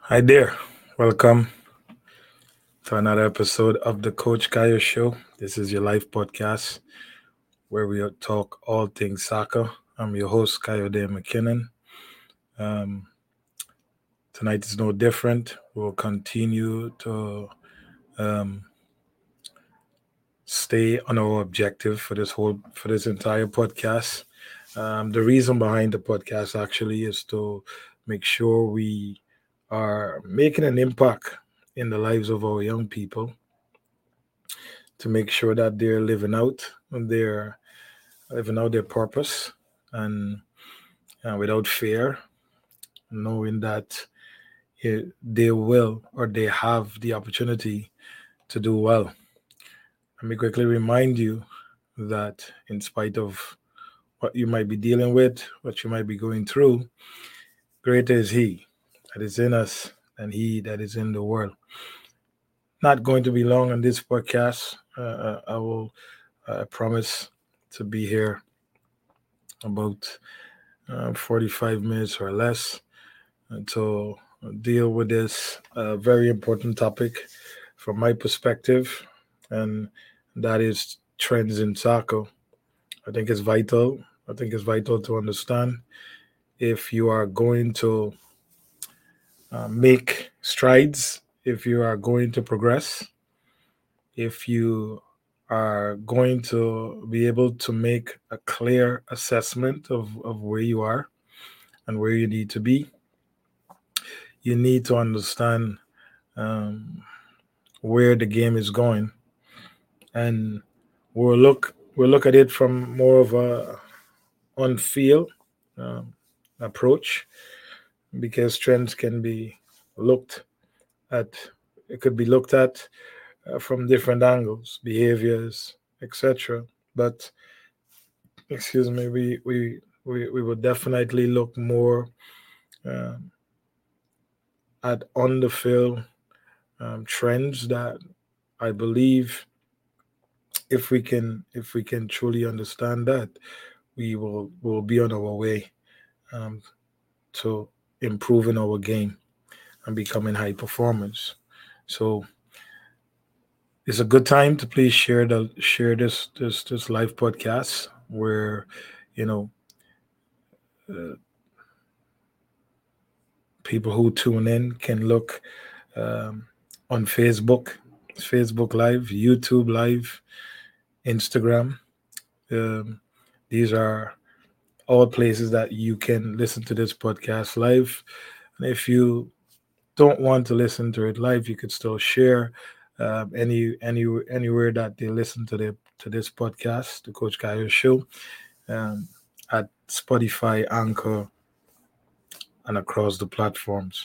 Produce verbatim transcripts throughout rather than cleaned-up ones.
Hi there. Welcome to another episode of the Coach Kayo Show. This is your live podcast where we talk all things soccer. I'm your host, Kayo De McKinnon. Um, Tonight is no different. We'll continue to um, stay on our objective for this whole for this entire podcast. Um, the reason behind the podcast actually is to make sure we are making an impact in the lives of our young people, to make sure that they're living out their living out their purpose, and uh, without fear, knowing that eh, they will or they have the opportunity to do well. Let me quickly remind you that in spite of what you might be dealing with, what you might be going through, greater is He that is in us than He that is in the world. Not going to be long on this podcast. Uh, uh, I will uh, promise to be here about uh, forty-five minutes or less uh, to deal with this uh, very important topic from my perspective, and that is trends in soccer. I think it's vital. I think it's vital to understand if you are going to uh, make strides, if you are going to progress, if you are going to be able to make a clear assessment of, of where you are and where you need to be. You need to understand um, where the game is going, and we'll look we'll look at it from more of a on field um, approach, because trends can be looked at. It could be looked at uh, from different angles, behaviors, et cetera. But excuse me, we we we, we will definitely look more um, at on the field um, trends that I believe, if we can if we can truly understand that, we will will be on our way um, to improving our game and becoming high performers. So it's a good time to please share the share this this this live podcast where you know uh, people who tune in can look um, on Facebook, Facebook Live, YouTube Live, Instagram. Um, these are all places that you can listen to this podcast live. And if you don't want to listen to it live, you could still share um, any any anywhere that they listen to the to this podcast, the Coach Kayo Show, um, at Spotify, Anchor, and across the platforms.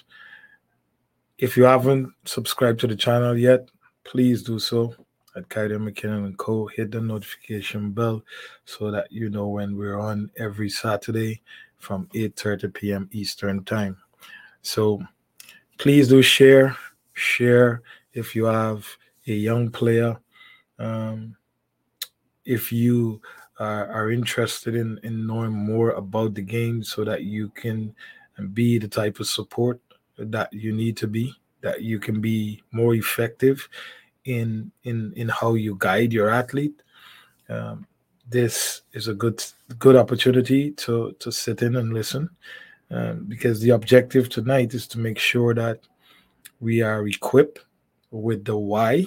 If you haven't subscribed to the channel yet, please do so at Kaiden McKinnon and Co. Hit the notification bell so that you know when we're on every Saturday from eight thirty p.m. Eastern Time. So please do share. Share if you have a young player. Um, if you uh, are interested in, in knowing more about the game so that you can be the type of support that you need to be, that you can be more effective in in in how you guide your athlete. Um, this is a good good opportunity to to sit in and listen, um, because the objective tonight is to make sure that we are equipped with the why,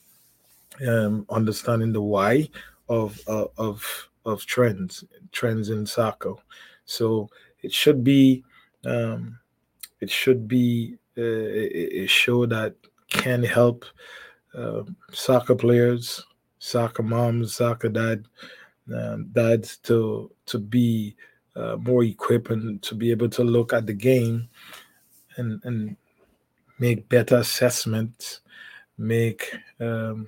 um, understanding the why of uh, of of trends trends in soccer. So it should be um, it should be uh, a, a show that can help uh, soccer players, soccer moms, soccer dad, um, dads to to be uh, more equipped and to be able to look at the game and and make better assessments, make um,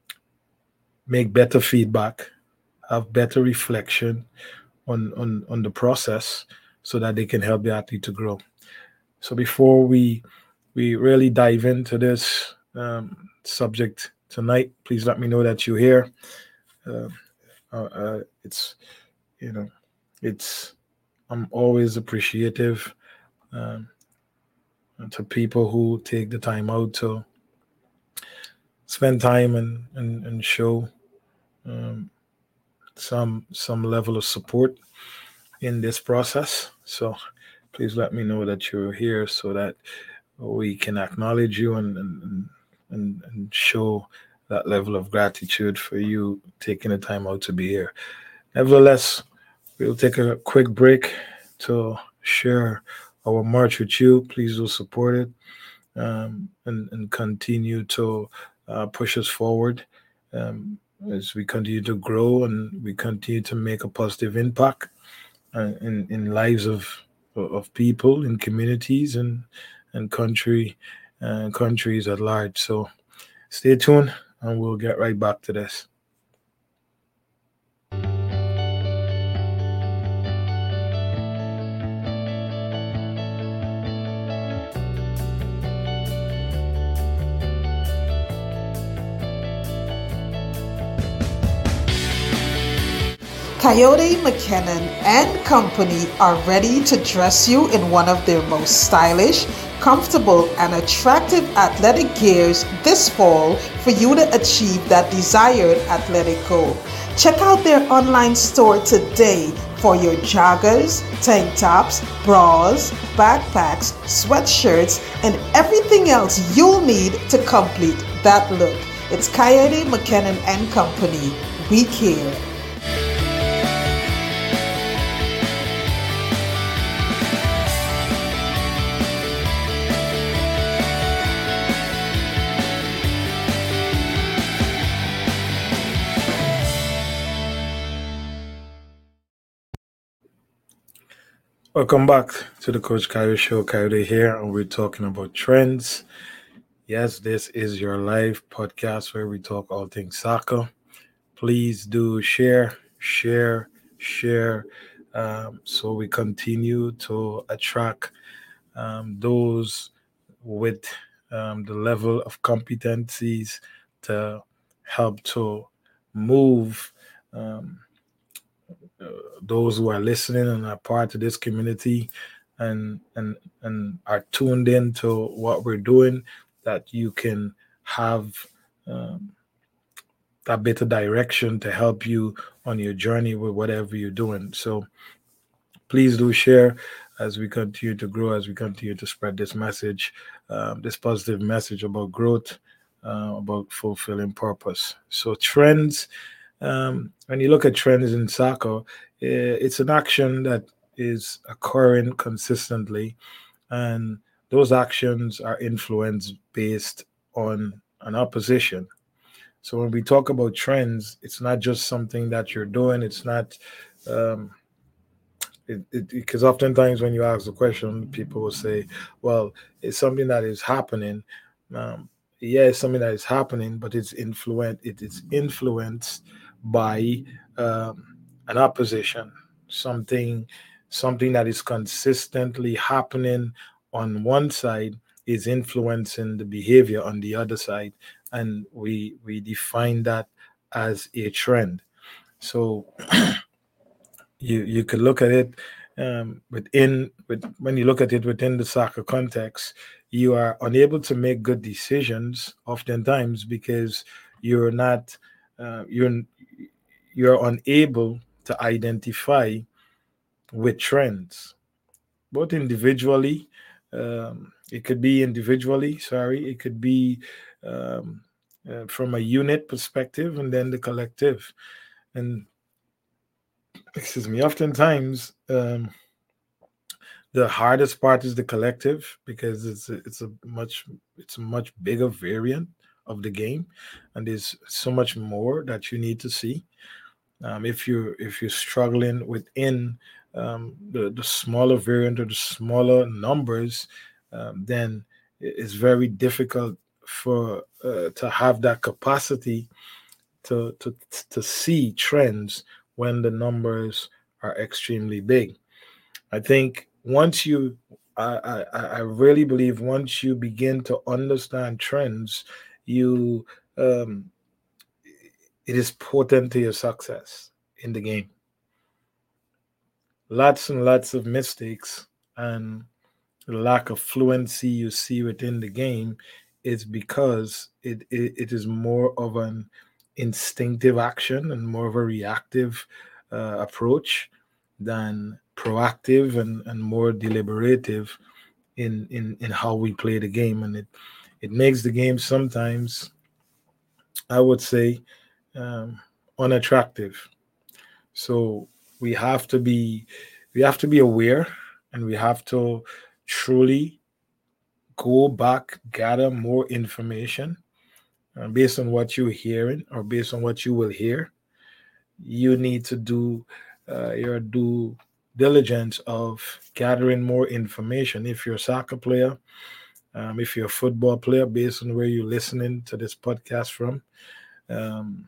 make better feedback, have better reflection on, on, on the process so that they can help the athlete to grow. So before we we really dive into this um, subject tonight, please let me know that you're here. Uh, uh, uh, it's you know, it's I'm always appreciative um, to people who take the time out to spend time and and, and show um, some some level of support in this process. So please let me know that you're here so that we can acknowledge you and and, and, and show that level of gratitude for you taking the time out to be here. Nevertheless, we'll take a quick break to share our march with you. Please do support it, um, and, and continue to uh, push us forward, um, as we continue to grow and we continue to make a positive impact uh, in in lives of of people, in communities, and and country uh, countries at large. So stay tuned, and we'll get right back to this. Coyote McKinnon and Company are ready to dress you in one of their most stylish, comfortable, and attractive athletic gears this fall for you to achieve that desired athletic goal. Check out their online store today for your joggers, tank tops, bras, backpacks, sweatshirts, and everything else you'll need to complete that look. It's Coyote McKinnon and Company. We care. Welcome back to the Coach Coyote Show. Coyote here, and we're talking about trends. Yes, this is your live podcast where we talk all things soccer. Please do share, share, share, um, so we continue to attract um, those with um, the level of competencies to help to move um, uh, those who are listening and are part of this community and and and are tuned in to what we're doing, that you can have um, a bit of direction to help you on your journey with whatever you're doing. So please do share as we continue to grow, as we continue to spread this message, um, this positive message about growth, uh, about fulfilling purpose. So trends, um, when you look at trends in soccer, eh, it's an action that is occurring consistently, and those actions are influenced based on an opposition. So when we talk about trends, it's not just something that you're doing. It's not um, it, it, because oftentimes when you ask the question, people will say, "Well, it's something that is happening." Um, yeah, it's something that is happening, but it's influent. It is influenced by um, an opposition, something, something that is consistently happening on one side is influencing the behavior on the other side, and we we define that as a trend. So you you could look at it um, within with when you look at it within the soccer context, you are unable to make good decisions oftentimes because you're not uh, you're you're unable to identify with trends, both individually. Um, it could be individually. Sorry, it could be um, uh, from a unit perspective, and then the collective. And excuse me, oftentimes. Um, The hardest part is the collective because it's a, it's a much it's a much bigger variant of the game, and there's so much more that you need to see. Um, if you if you're struggling within um, the the smaller variant or the smaller numbers, um, then i- it's very difficult for uh, to have that capacity to to to see trends when the numbers are extremely big. I think once you, I, I, I really believe once you begin to understand trends, you, um, it is potent to your success in the game. Lots and lots of mistakes and the lack of fluency you see within the game is because it, it, it is more of an instinctive action and more of a reactive uh, approach than proactive and, and more deliberative in, in, in how we play the game. And it, it makes the game sometimes, I would say, um, unattractive. So we have to be we have to be aware, and we have to truly go back, gather more information uh, based on what you're hearing or based on what you will hear. You need to do uh, your due diligence of gathering more information. If you're a soccer player, um, if you're a football player, based on where you're listening to this podcast from, um,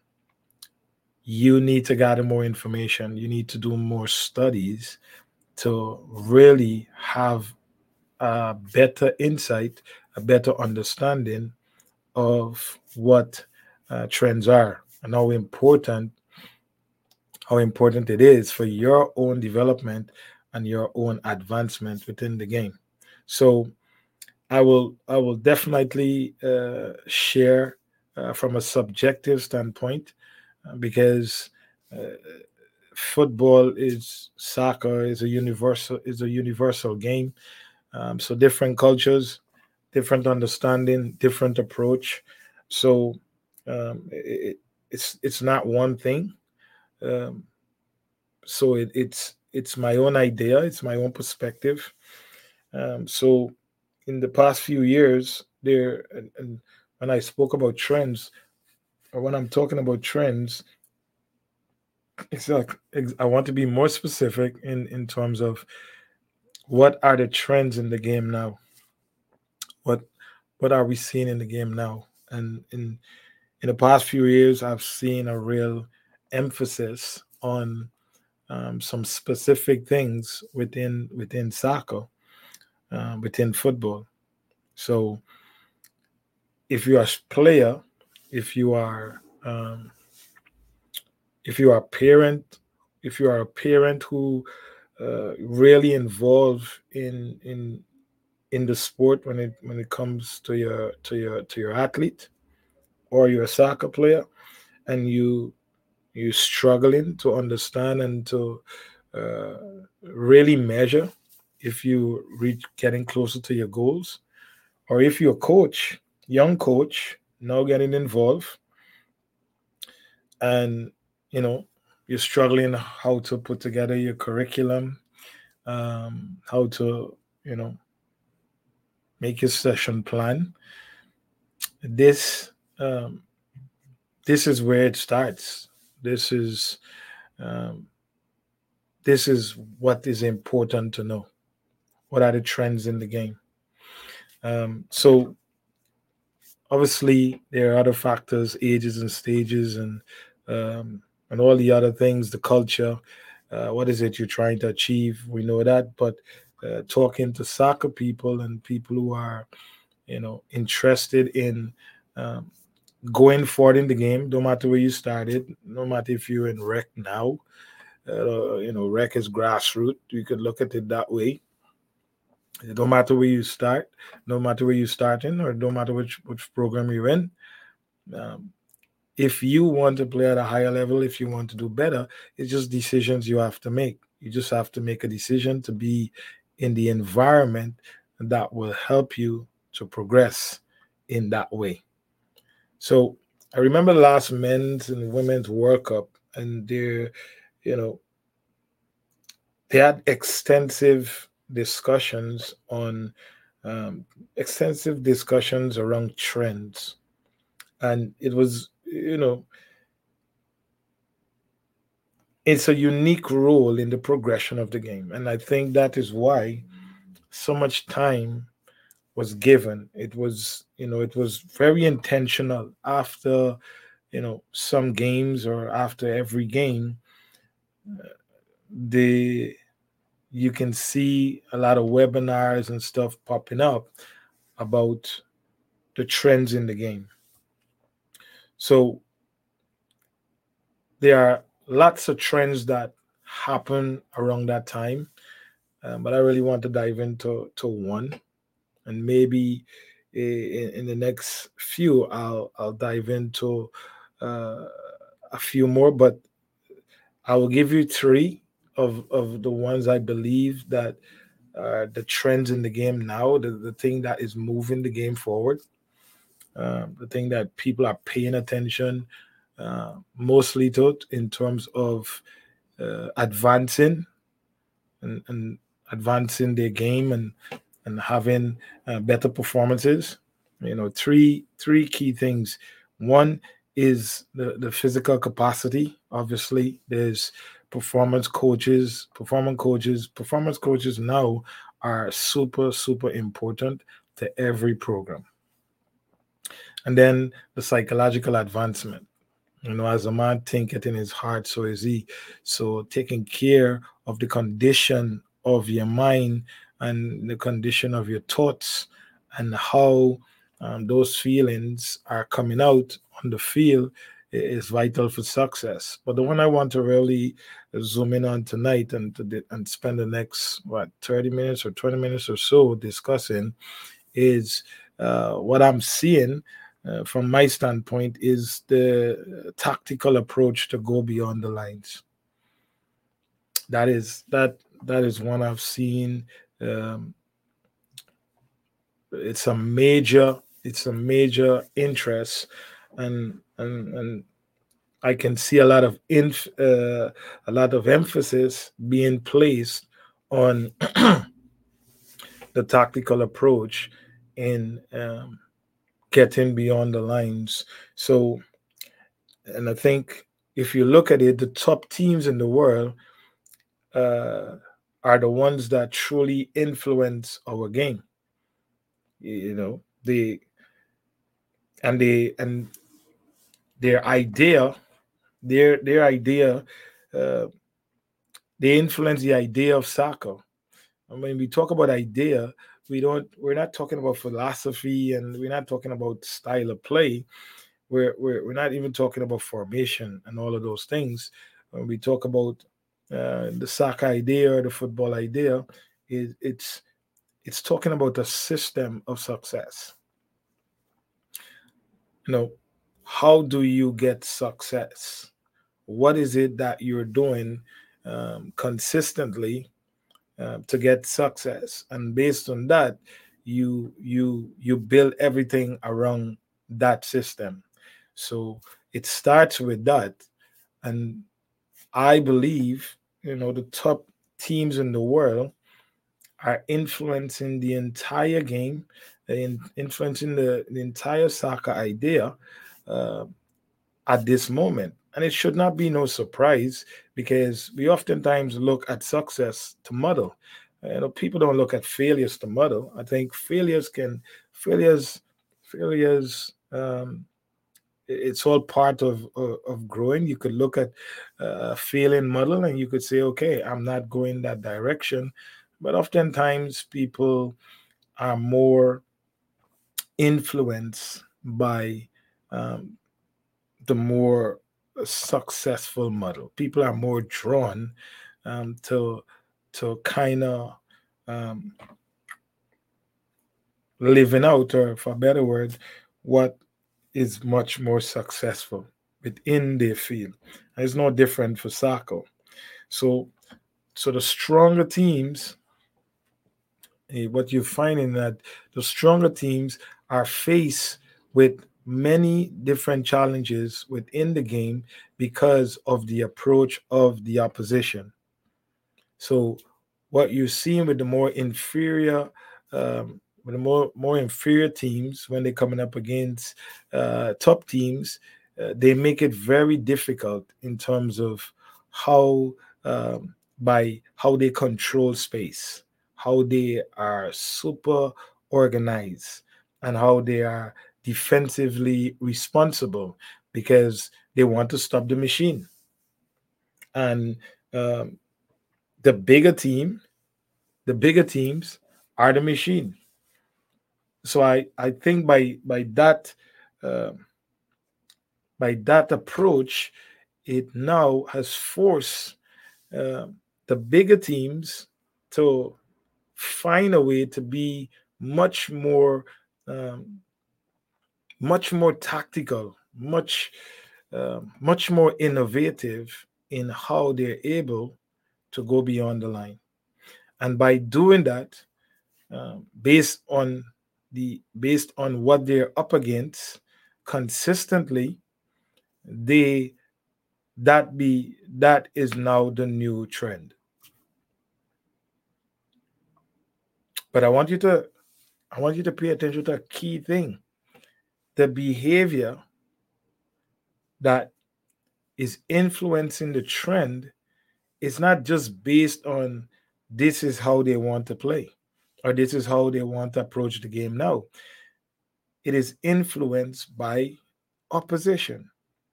you need to gather more information. You need to do more studies to really have a better insight, a better understanding of what uh, trends are and how important how important it is for your own development and your own advancement within the game. So I will I will definitely uh, share uh, from a subjective standpoint uh, because uh, football is soccer is a universal is a universal game. Um, so different cultures, different understanding, different approach. So um, it, it's it's not one thing. Um, so it, it's it's my own idea. It's my own perspective. Um, so in the past few years, there and, and when I spoke about trends, or when I'm talking about trends, it's like I want to be more specific in in terms of what are the trends in the game now. What what are we seeing in the game now? And in in the past few years, I've seen a real emphasis on um, some specific things within within soccer, uh, within football. So if you are a player, if you are um, if you are a parent, if you are a parent who uh, really involved in in in the sport when it when it comes to your to your to your athlete, or you're a soccer player and you you struggling to understand and to uh, really measure if you reach getting closer to your goals, or if you're a coach, young coach now getting involved, and you know you're struggling how to put together your curriculum, um, how to you know make your session plan. This um, this is where it starts. This is um, this is what is important to know. What are the trends in the game? Um, so obviously there are other factors, ages and stages, and um, and all the other things, the culture. Uh, what is it you're trying to achieve? We know that, but uh, talking to soccer people and people who are, you know, interested in um, going forward in the game, no matter where you started, no matter if you're in rec now, uh, you know, rec is grassroots. You could look at it that way. It don't matter where you start, no matter where you're starting, or no matter which which program you're in. Um, if you want to play at a higher level, if you want to do better, it's just decisions you have to make. You just have to make a decision to be in the environment that will help you to progress in that way. So I remember the last men's and women's World Cup, and they, you know, they had extensive discussions on um, extensive discussions around trends, and it was, you know, it's a unique role in the progression of the game, and I think that is why so much time was given. It was, you know, it was very intentional. After, you know, some games or after every game, the you can see a lot of webinars and stuff popping up about the trends in the game. So there are lots of trends that happen around that time. um, but I really want to dive into to one, and maybe in, in the next few, I'll I'll dive into uh, a few more. But I will give you three of of the ones I believe that are the trends in the game now, the, the thing that is moving the game forward, um, the thing that people are paying attention uh, mostly to in terms of uh, advancing and, and advancing their game and and having uh, better performances. You know, three three key things. One is the the physical capacity. Obviously, there's performance coaches, performance coaches, performance coaches now are super super important to every program. And then the psychological advancement. You know, as a man thinketh in his heart, so is he. So taking care of the condition of your mind and the condition of your thoughts and how um, those feelings are coming out on the field i- is vital for success. But the one I want to really zoom in on tonight and to di- and spend the next what thirty minutes or twenty minutes or so discussing is uh, what I'm seeing uh, from my standpoint is the tactical approach to go beyond the lines. That is that that is one I've seen. Um, it's a major it's a major interest, and and and I can see a lot of inf, uh, a lot of emphasis being placed on the tactical approach in um, getting beyond the lines. So, and I think if you look at it, the top teams in the world uh, are the ones that truly influence our game. You know, they and they and their idea, their their idea, uh, they influence the idea of soccer. And when we talk about idea, we don't we're not talking about philosophy, and we're not talking about style of play. We're, we're, we're not even talking about formation and all of those things. When we talk about uh, the soccer idea or the football idea, it, it's it's talking about a system of success. You know, how do you get success? What is it that you're doing um, consistently uh, to get success? And based on that, you you you build everything around that system. So it starts with that. And I believe, you know, the top teams in the world are influencing the entire game, in, influencing the, the entire soccer idea uh, at this moment. And it should not be no surprise because we oftentimes look at success to model. You know, people don't look at failures to model. I think failures can failures failures um, it's all part of, of of growing. You could look at uh, a failing model and you could say, okay, I'm not going that direction. But oftentimes people are more influenced by um, the more successful model. People are more drawn um, to to kind of um, living out, or for a better word, what is much more successful within their field. And it's no different for soccer. So, so the stronger teams, eh, what you're finding that the stronger teams are faced with many different challenges within the game because of the approach of the opposition. So, what you're seeing with the more inferior, um, with the more more inferior teams when they're coming up against uh, top teams, uh, they make it very difficult in terms of how um, by how they control space, how they are super organized, and how they are defensively responsible because they want to stop the machine. And um, the bigger team the bigger teams are the machine. So I, I think by by that uh, by that approach, it now has forced uh, the bigger teams to find a way to be much more um, much more tactical, much uh, much more innovative in how they're able to go beyond the line. And by doing that, uh, based on the based on what they're up against consistently, they that be that is now the new trend. But I want you to I want you to pay attention to a key thing. The behavior that is influencing the trend is not just based on this is how they want to play or this is how they want to approach the game now. It is influenced by opposition.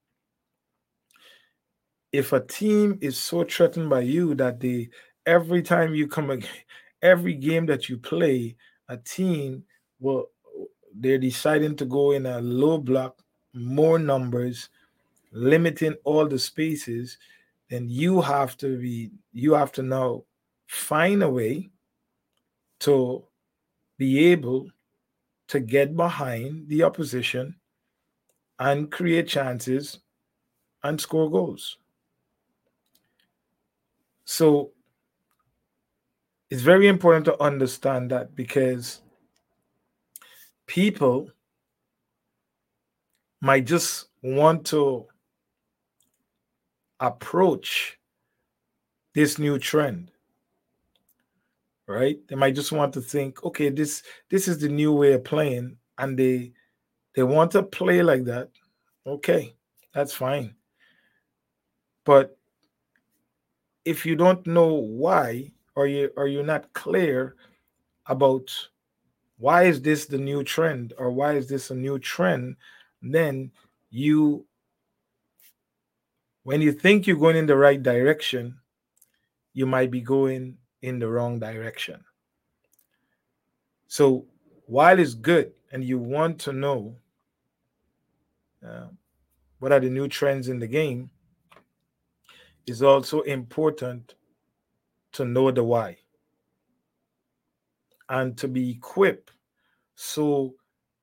If a team is so threatened by you that they every time you come ag- every game that you play, a team will they're deciding to go in a low block, more numbers, limiting all the spaces, then you have to be you have to now find a way to be able to get behind the opposition and create chances and score goals. So it's very important to understand that because people might just want to approach this new trend, right? They might just want to think, okay, this this is the new way of playing, and they they want to play like that. Okay, that's fine. But if you don't know why, or you or you're not clear about why is this the new trend or why is this a new trend, then you when you think you're going in the right direction, you might be going in the wrong direction. So while it's good and you want to know uh, what are the new trends in the game, it's also important to know the why and to be equipped. So,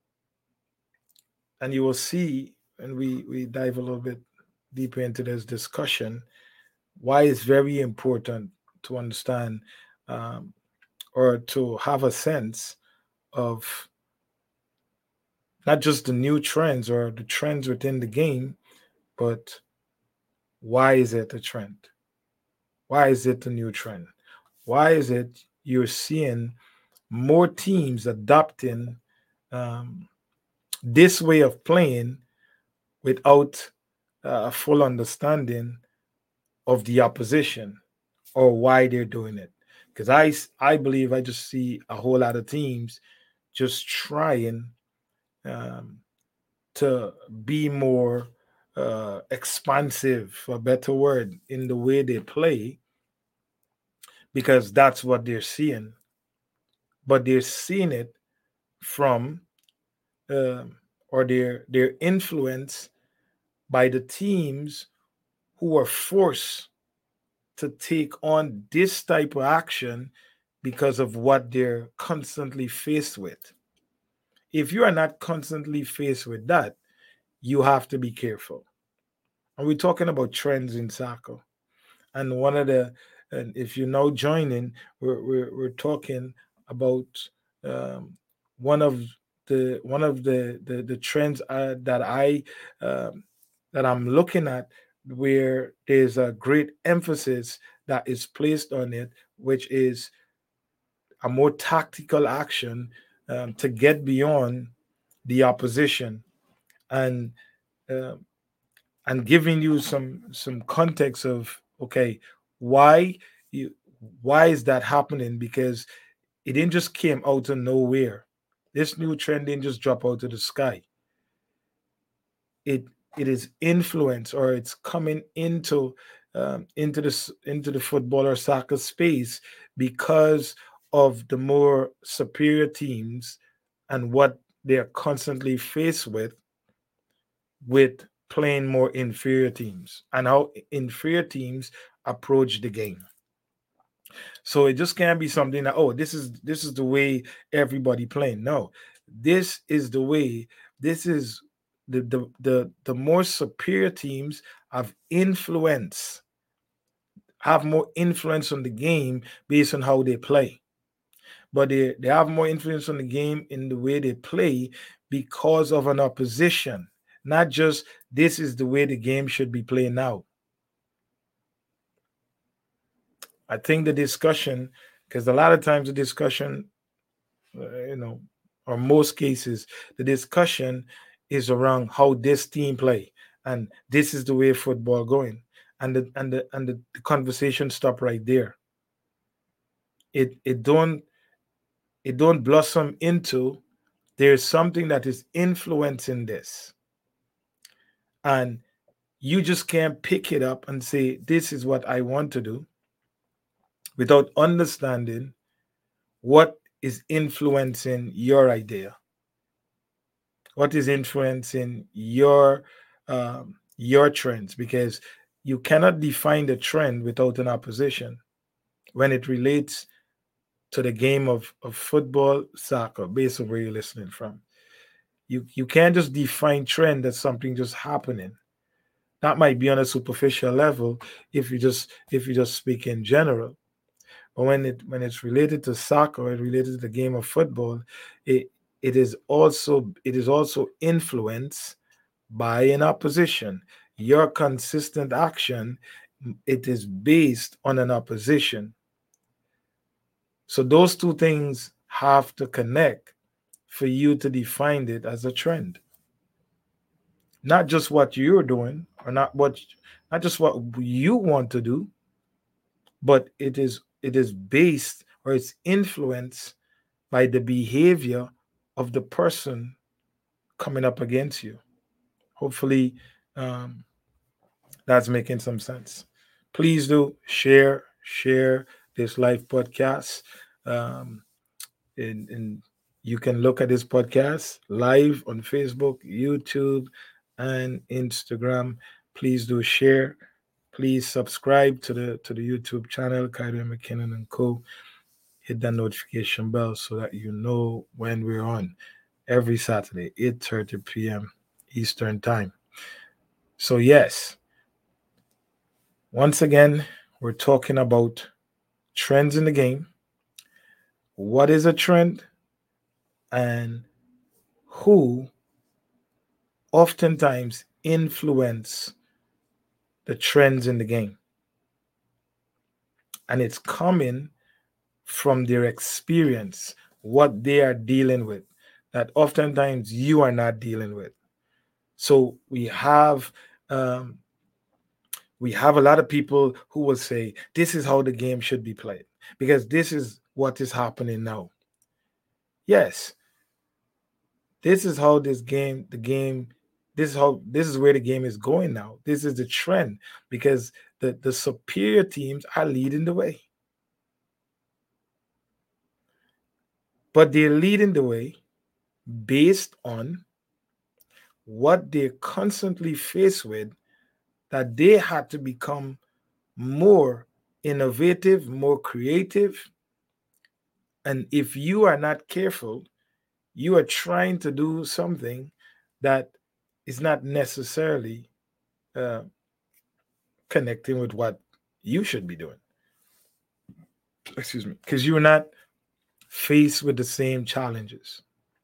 and you will see, and we we dive a little bit deeper into this discussion, why it's very important to understand um, or to have a sense of not just the new trends or the trends within the game, but why is it a trend? Why is it a new trend? Why is it you're seeing more teams adopting um, this way of playing without uh, a full understanding of the opposition or why they're doing it? Because I, I believe I just see a whole lot of teams just trying um, to be more uh, expansive, for a better word, in the way they play because that's what they're seeing. But they're seeing it from uh, or they're they're influenced by the teams who are forced to take on this type of action because of what they're constantly faced with. If you are not constantly faced with that, you have to be careful. And we're talking about trends in soccer. And one of the, and if you're now joining, we're we're, we're talking about um, one of the one of the the, the trends uh, that I um, that I'm looking at, where there's a great emphasis that is placed on it, which is a more tactical action um, to get beyond the opposition and uh, and giving you some some context of okay why you why is that happening, because it didn't just came out of nowhere. This new trend didn't just drop out of the sky. It it is influence, or it's coming into um, into the into the football or soccer space because of the more superior teams and what they are constantly faced with with playing more inferior teams and how inferior teams approach the game. So it just can't be something that, oh, this is this is the way everybody playing. No, this is the way. This is the the the, the more superior teams have influence, have more influence on the game based on how they play. But they, they have more influence on the game in the way they play because of an opposition, not just this is the way the game should be played now. I think the discussion, because a lot of times the discussion, uh, you know, or most cases, the discussion is around how this team play, and this is the way football going, and the and the and the, the conversation stop right there. It it don't it don't blossom into there's something that is influencing this, and you just can't pick it up and say this is what I want to do without understanding what is influencing your idea, what is influencing your um, your trends, because you cannot define the trend without an opposition when it relates to the game of, of football, soccer, based on where you're listening from. You you can't just define trend as something just happening. That might be on a superficial level if you just if you just speak in general. But when it when it's related to soccer, it related to the game of football, it it is also it is also influenced by an opposition. Your consistent action, it is based on an opposition. So those two things have to connect for you to define it as a trend. Not just what you're doing, or not what not just what you want to do, but it is it is based or it's influenced by the behavior of the person coming up against you. Hopefully, um, that's making some sense. Please do share share this live podcast, um, and, and you can look at this podcast live on Facebook, YouTube, and Instagram. Please do share. Please subscribe to the to the YouTube channel, Kaido McKinnon and Co. Hit that notification bell so that you know when we're on every Saturday, eight thirty p.m. Eastern Time. So yes, once again, we're talking about trends in the game. What is a trend? And who oftentimes influence the trends in the game. And it's coming from their experience, what they are dealing with, that oftentimes you are not dealing with. So we have um, we have a lot of people who will say this is how the game should be played because this is what is happening now. Yes, this is how this game, the game, this is how this is where the game is going now. This is the trend because the, the superior teams are leading the way. But they're leading the way based on what they're constantly faced with, that they had to become more innovative, more creative. And if you are not careful, you are trying to do something that is not necessarily uh, connecting with what you should be doing. Excuse me, because you're not faced with the same challenges.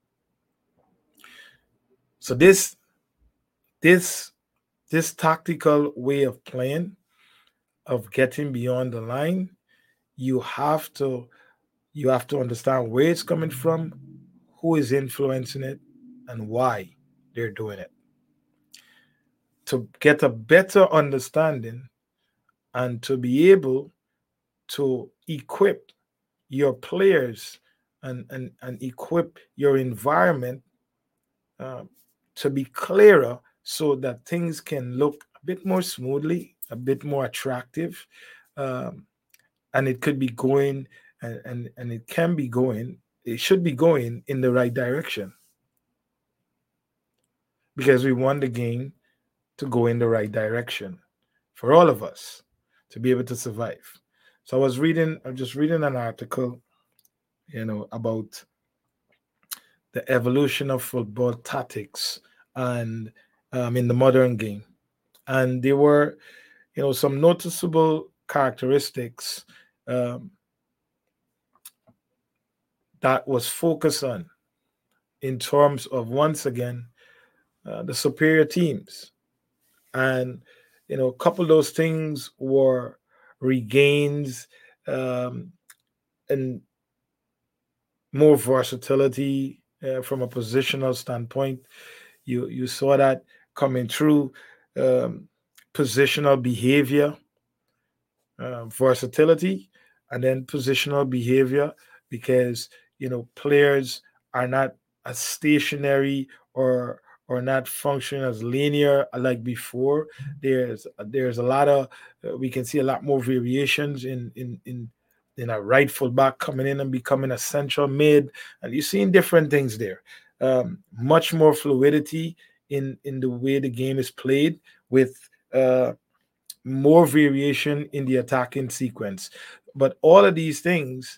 So this this this tactical way of playing, of getting beyond the line, you have to you have to understand where it's coming from, who is influencing it, and why they're doing it. To get a better understanding and to be able to equip your players and, and, and equip your environment uh, to be clearer so that things can look a bit more smoothly, a bit more attractive, um, and it could be going and, and, and it can be going, it should be going in the right direction because we want the game to go in the right direction for all of us to be able to survive. So I was reading, I'm just reading an article, you know, about the evolution of football tactics and um, in the modern game. And there were, you know, some noticeable characteristics um, that was focused on in terms of, once again, uh, the superior teams. And, you know, a couple of those things were regains um, and more versatility uh, from a positional standpoint. You you saw that coming through um, positional behavior, uh, versatility, and then positional behavior, because you know players are not as stationary or or not functioning as linear like before. There's there's a lot of uh, we can see a lot more variations in in in in a right fullback coming in and becoming a central mid, and you're seeing different things there. Um, much more fluidity in in the way the game is played, with uh, more variation in the attacking sequence. But all of these things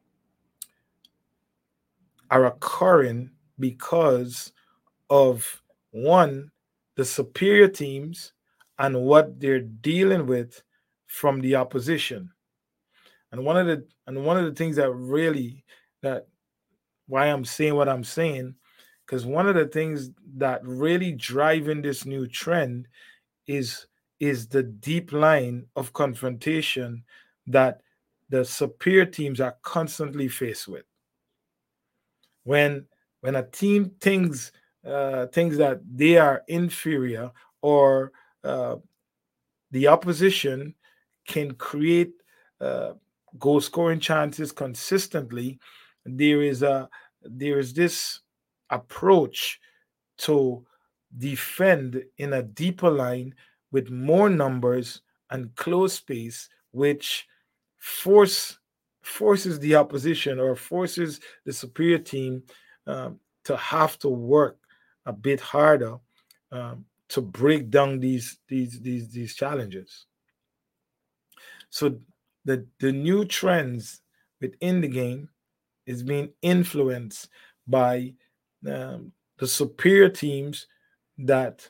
are occurring because of, one, the superior teams and what they're dealing with from the opposition. And one of the and one of the things that really that why I'm saying what I'm saying, because one of the things that really driving this new trend is is the deep line of confrontation that the superior teams are constantly faced with. When when a team thinks uh, thinks that they are inferior, or uh, the opposition can create uh, goal scoring chances consistently, there is a there is this approach to defend in a deeper line with more numbers and close space, which force forces the opposition, or forces the superior team um, to have to work a bit harder um, to break down these these these these challenges. So the the new trends within the game is being influenced by um, the superior teams that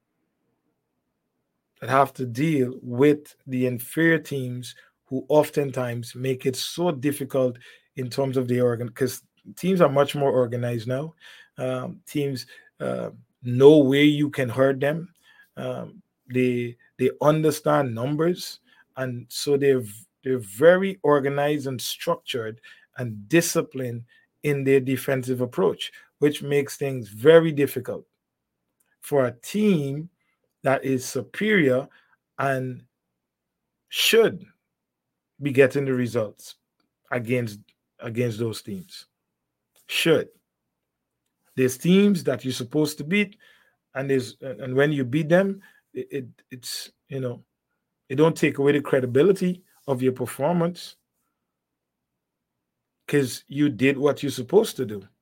that have to deal with the inferior teams, who oftentimes make it so difficult in terms of the organ, because teams are much more organized now. Um, teams uh, know where you can hurt them. Um, they they understand numbers, and so they're they're very organized and structured and disciplined in their defensive approach, which makes things very difficult for a team that is superior and should be getting the results against against those teams. Should. There's teams that you're supposed to beat, and there's and when you beat them, it, it it's you know it don't take away the credibility of your performance, because you did what you're supposed to do.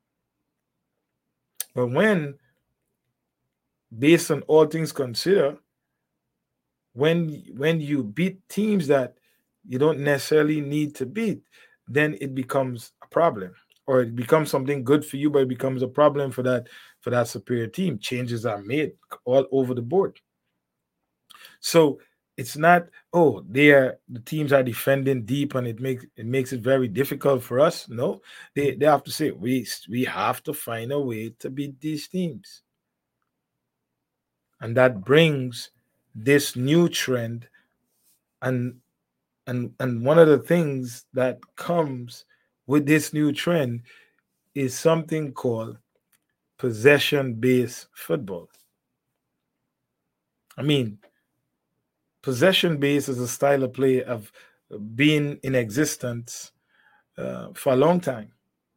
But when, based on all things considered, when when you beat teams that you don't necessarily need to beat, then it becomes a problem, or it becomes something good for you, but it becomes a problem for that for that superior team. Changes are made all over the board. So it's not, oh, they are the teams are defending deep and it makes it makes it very difficult for us. No, they they have to say, we we have to find a way to beat these teams, and that brings this new trend. And and and one of the things that comes with this new trend is something called possession based football. I mean, possession based is a style of play of being in existence uh, for a long time.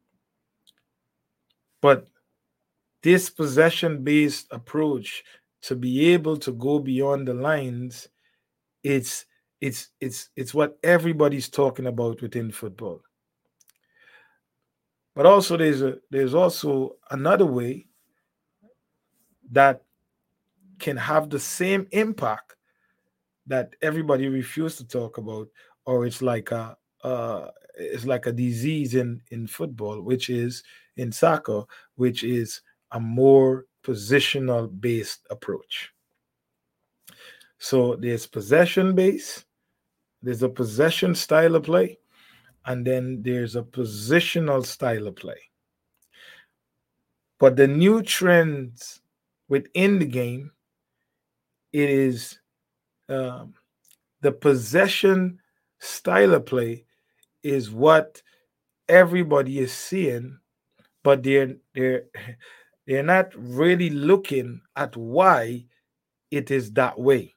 But this possession based approach, to be able to go beyond the lines, it's it's it's it's what everybody's talking about within football. But also there's a there's also another way that can have the same impact that everybody refused to talk about, or it's like a uh, it's like a disease in in football, which is in soccer, which is a more positional based approach. So there's possession base, there's a possession style of play, and then there's a positional style of play. But the new trends within the game, it is um, the possession style of play is what everybody is seeing, but they're they're they're not really looking at why it is that way.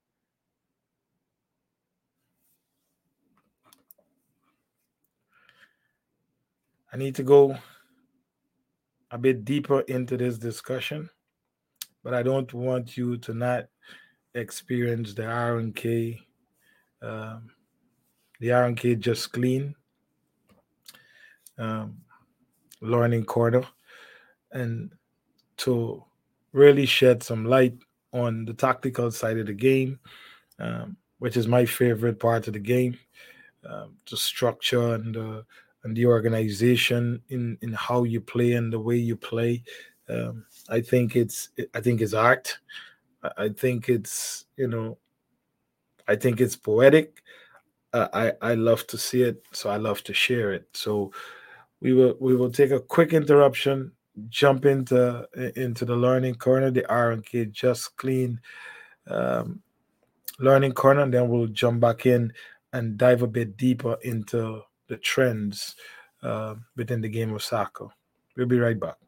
I need to go a bit deeper into this discussion, but I don't want you to not experience the R and K, um, the R and K Just Clean um, learning corner, and to really shed some light on the tactical side of the game, um, which is my favorite part of the game, um, the structure and the and the organization in in how you play and the way you play. Um, I think it's I think it's art. I I think it's you know I think it's poetic. Uh, I I love to see it, so I love to share it. So we will we will take a quick interruption, jump into into the learning corner, the R and K Just Clean um, learning corner, and then we'll jump back in and dive a bit deeper into the trends uh, within the game of soccer. We'll be right back.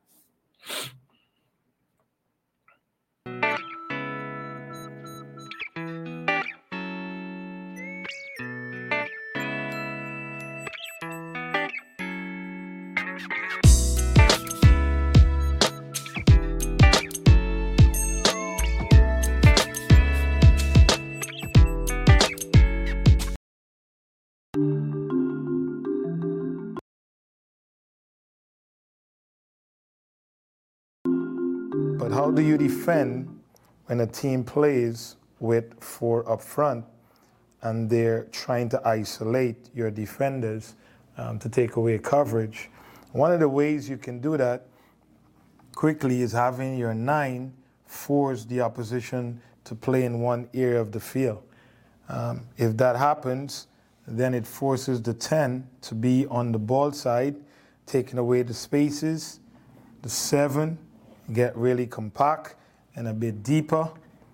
But how do you defend when a team plays with four up front and they're trying to isolate your defenders um, to take away coverage? One of the ways you can do that quickly is having your nine force the opposition to play in one area of the field. Um, if that happens, then it forces the ten to be on the ball side, taking away the spaces. The seven get really compact and a bit deeper.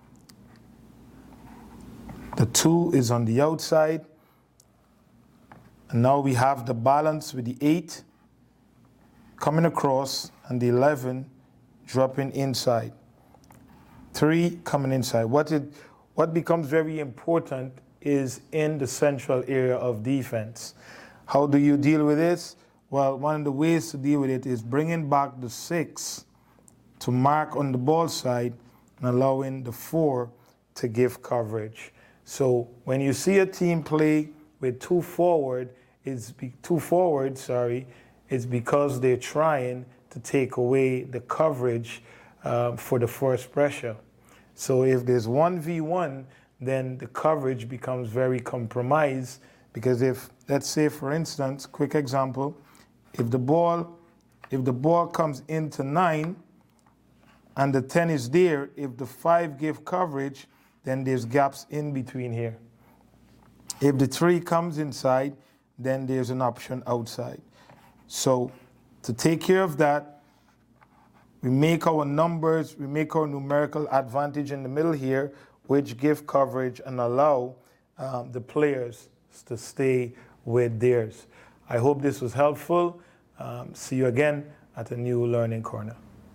The two is on the outside. And now we have the balance with the eight coming across and the eleven dropping inside. Three coming inside. What it what becomes very important is in the central area of defense. How do you deal with this? Well, one of the ways to deal with it is bringing back the six to mark on the ball side and allowing the four to give coverage. So when you see a team play with two forward, it's be, two forwards, sorry, it's because they're trying to take away the coverage uh, for the first pressure. So if there's one v one, then the coverage becomes very compromised, because if, let's say for instance, quick example, if the ball, if the ball comes into nine and the ten is there, if the five give coverage, then there's gaps in between here. If the three comes inside, then there's an option outside. So to take care of that, we make our numbers, we make our numerical advantage in the middle here, which give coverage and allow um, the players to stay with theirs. I hope this was helpful. Um, see you again at a new Learning Corner.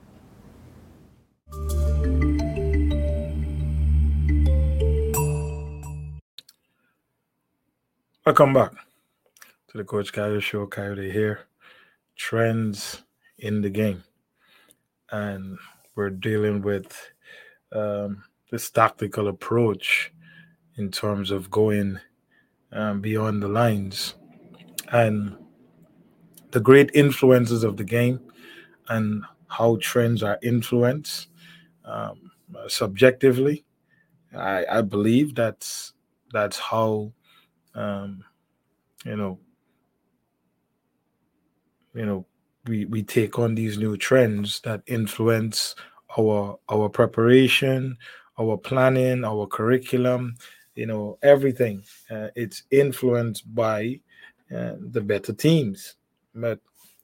Welcome back to the Coach Coyote Show. Coyote here. Trends in the game. And we're dealing with um, this tactical approach in terms of going um, beyond the lines and the great influences of the game and how trends are influenced um, subjectively. I, I believe that's that's how um, you know, you know, we we take on these new trends that influence our our preparation, our planning, our curriculum, you know, everything. Uh, it's influenced by uh, the better teams. But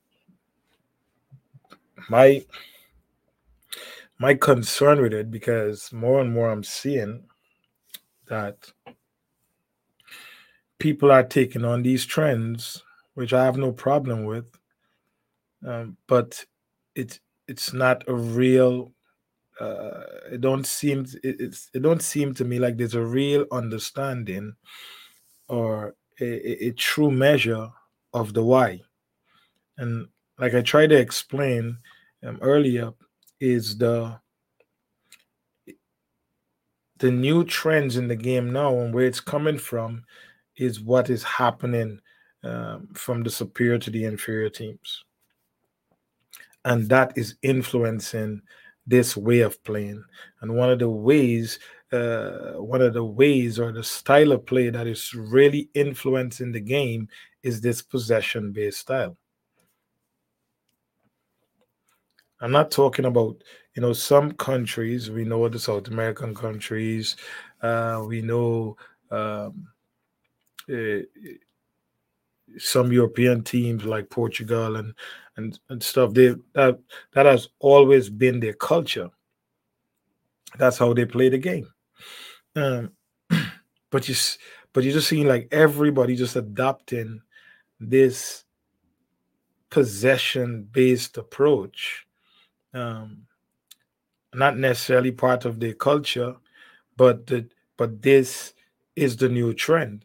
my my concern with it, because more and more I'm seeing that people are taking on these trends, which I have no problem with, um, but it's it's not a real. Uh, it don't seem it, it's it don't seem to me like there's a real understanding or a, a, a true measure of the why. And like I tried to explain um, earlier, is the the new trends in the game now and where it's coming from is what is happening um, from the superior to the inferior teams, and that is influencing this way of playing. And one of the ways uh, one of the ways or the style of play that is really influencing the game is this possession based style. I'm not talking about, you know, some countries. We know the South American countries. Uh, we know um, eh, some European teams like Portugal and and, and stuff. They that that has always been their culture. That's how they play the game. Um, but you s- but you're just seeing like everybody just adopting this possession based approach. Um, Not necessarily part of their culture, but the, but this is the new trend,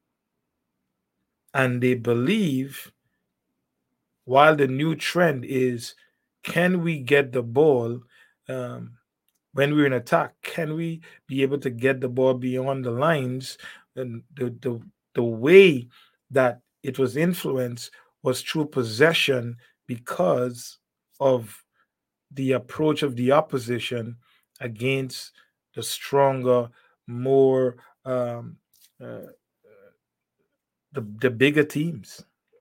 and they believe, while the new trend is, can we get the ball um, when we're in attack? Can we be able to get the ball beyond the lines? And the the, the way that it was influenced was through possession, because of the approach of the opposition against the stronger, more um, uh, the the bigger teams.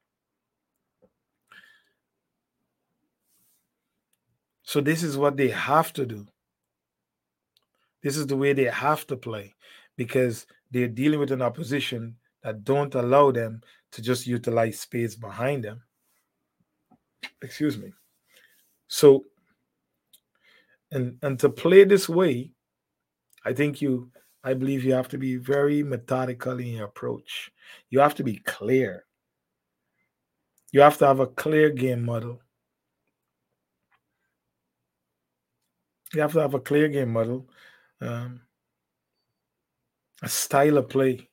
So this is what they have to do. This is the way they have to play, because they're dealing with an opposition that don't allow them to just utilize space behind them. Excuse me. So and and to play this way, I think you I believe you have to be very methodical in your approach. You have to be clear. You have to have a clear game model. You have to have a clear game model, um, a style of play.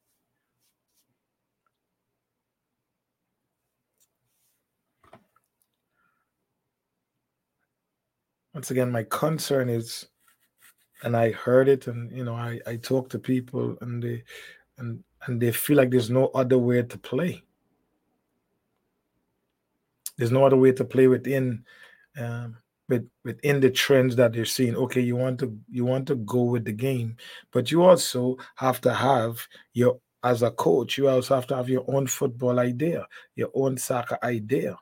Once again, my concern is, and I heard it, and you know, I I talk to people, and they and and they feel like there's no other way to play. There's no other way to play within um, with within the trends that they're seeing. Okay, you want to you want to go with the game, but you also have to have your, as a coach, you also have to have your own football idea, your own soccer idea.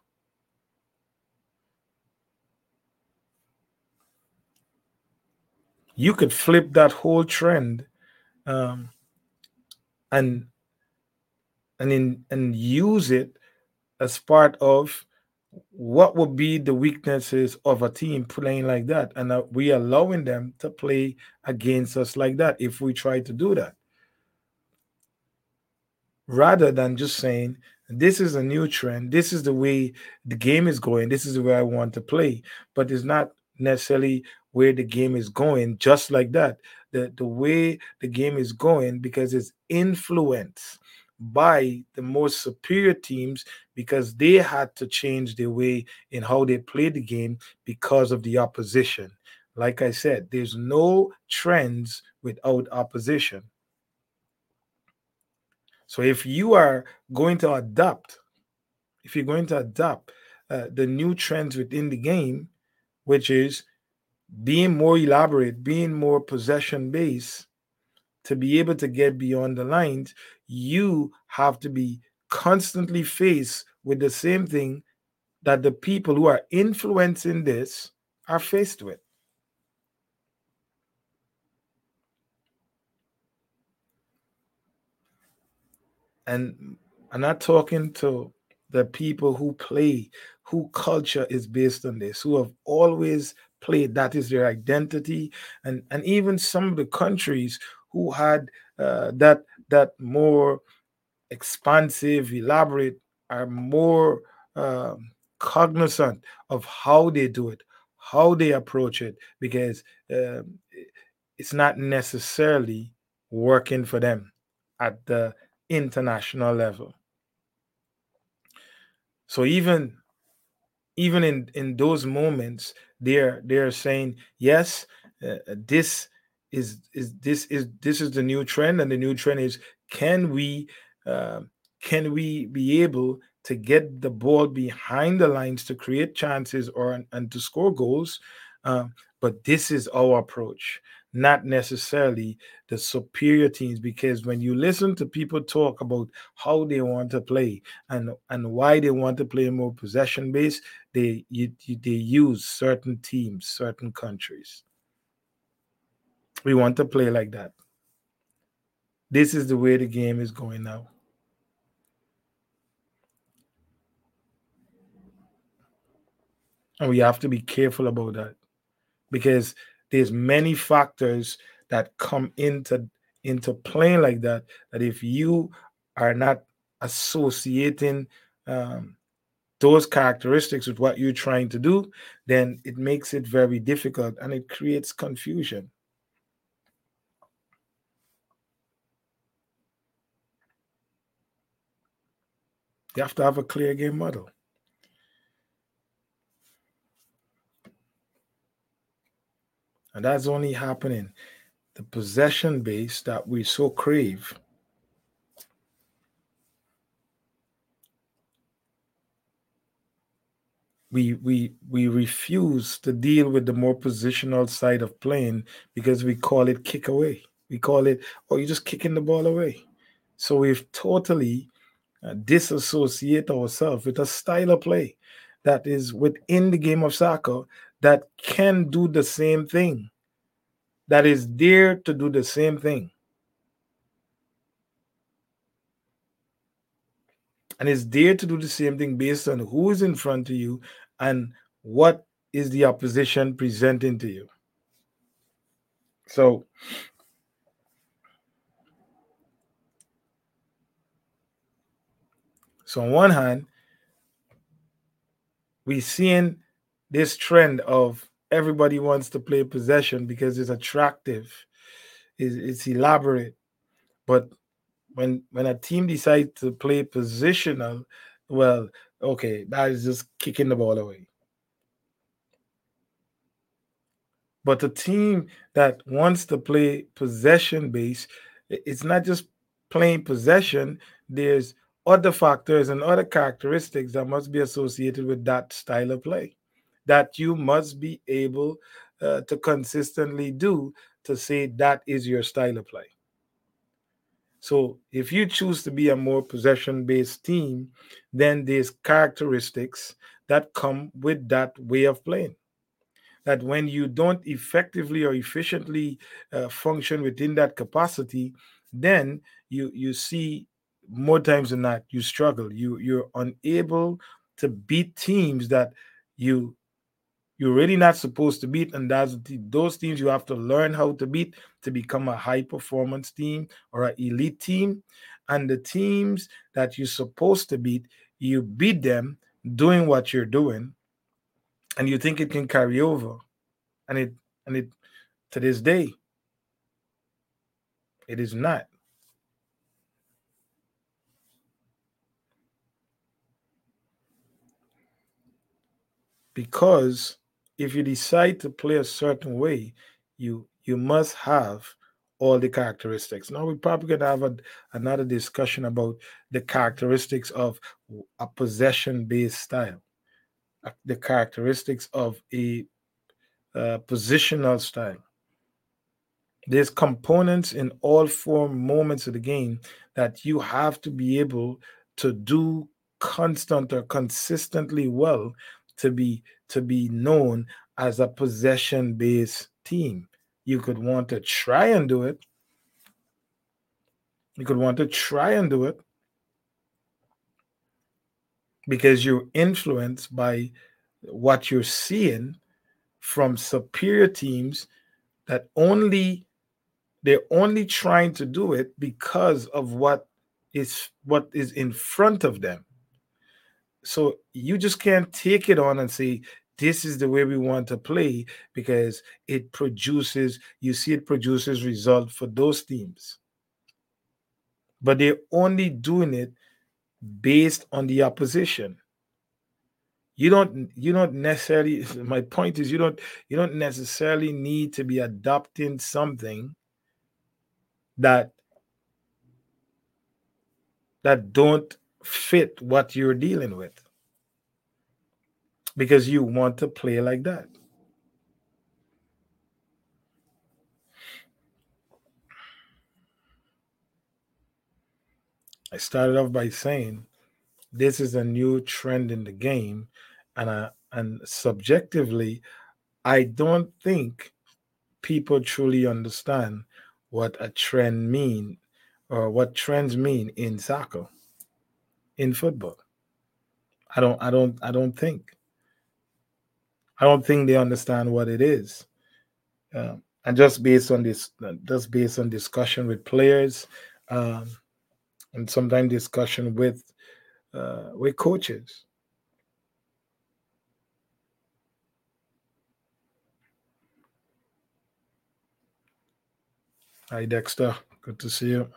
You could flip that whole trend, um, and and in and use it as part of what would be the weaknesses of a team playing like that, and uh, we allowing them to play against us like that if we try to do that, rather than just saying, this is a new trend, this is the way the game is going, this is the way I want to play. But it's not necessarily where the game is going just like that. The the way the game is going, because it's influenced by the more superior teams, because they had to change their way in how they play the game because of the opposition. Like I said, there's no trends without opposition. So if you are going to adapt, if you're going to adapt uh, the new trends within the game, which is being more elaborate, being more possession based, to be able to get beyond the lines, you have to be constantly faced with the same thing that the people who are influencing this are faced with. And I'm not talking to the people who play, who culture is based on this, who have always played, that is their identity, and and even some of the countries who had uh, that that more expansive, elaborate, are more um, cognizant of how they do it, how they approach it, because um, it's not necessarily working for them at the international level. So even even in in those moments, they're they're saying yes, uh, this is is this is this is the new trend, and the new trend is, can we uh, can we be able to get the ball behind the lines to create chances or and to score goals. Um, but this is our approach, not necessarily the superior teams, because when you listen to people talk about how they want to play and and why they want to play more possession based, they you, you, they use certain teams, certain countries. We want to play like that. This is the way the game is going now. And we have to be careful about that, because there's many factors that come into into playing like that, that if you are not associating um, those characteristics with what you're trying to do, then it makes it very difficult and it creates confusion. You have to have a clear game model. And that's only happening. The possession base that we so crave, we we we refuse to deal with the more positional side of playing because we call it kick away. We call it, oh, you're just kicking the ball away. So we've totally uh, disassociate ourselves with a style of play that is within the game of soccer that can do the same thing, that is there to do the same thing. And it's there to do the same thing based on who is in front of you and what is the opposition presenting to you. So, so on one hand, we're seeing this trend of everybody wants to play possession because it's attractive, it's, it's elaborate. But when when a team decides to play positional, well, okay, that is just kicking the ball away. But a team that wants to play possession based, it's not just playing possession. There's other factors and other characteristics that must be associated with that style of play that you must be able uh, to consistently do to say that is your style of play. So if you choose to be a more possession based team, then there's characteristics that come with that way of playing. That when you don't effectively or efficiently uh, function within that capacity, then you you see more times than not you struggle. You you're unable to beat teams that you you're really not supposed to beat, and that's those teams you have to learn how to beat to become a high performance team or an elite team. And the teams that you're supposed to beat, you beat them doing what you're doing, and you think it can carry over, and it and it to this day it is not. Because if you decide to play a certain way, you you must have all the characteristics. Now we're probably going to have a, another discussion about the characteristics of a possession-based style, uh, the characteristics of a uh, positional style. There's components in all four moments of the game that you have to be able to do constant or consistently well to be to be known as a possession based team. You could want to try and do it. You could want to try and do it because you're influenced by what you're seeing from superior teams that only they're only trying to do it because of what is what is in front of them. So you just can't take it on and say this is the way we want to play because it produces you see it produces result for those teams. But they're only doing it based on the opposition. You don't you don't necessarily my point is you don't you don't necessarily need to be adopting something that that don't fit what you're dealing with because you want to play like that. I started off by saying this is a new trend in the game, and I, and subjectively, I don't think people truly understand what a trend mean or what trends mean in soccer, in football. I don't I don't I don't think. I don't think they understand what it is. Um, and just based on this, just based on discussion with players, um, and sometimes discussion with uh, with coaches. Hi, Dexter. Good to see you.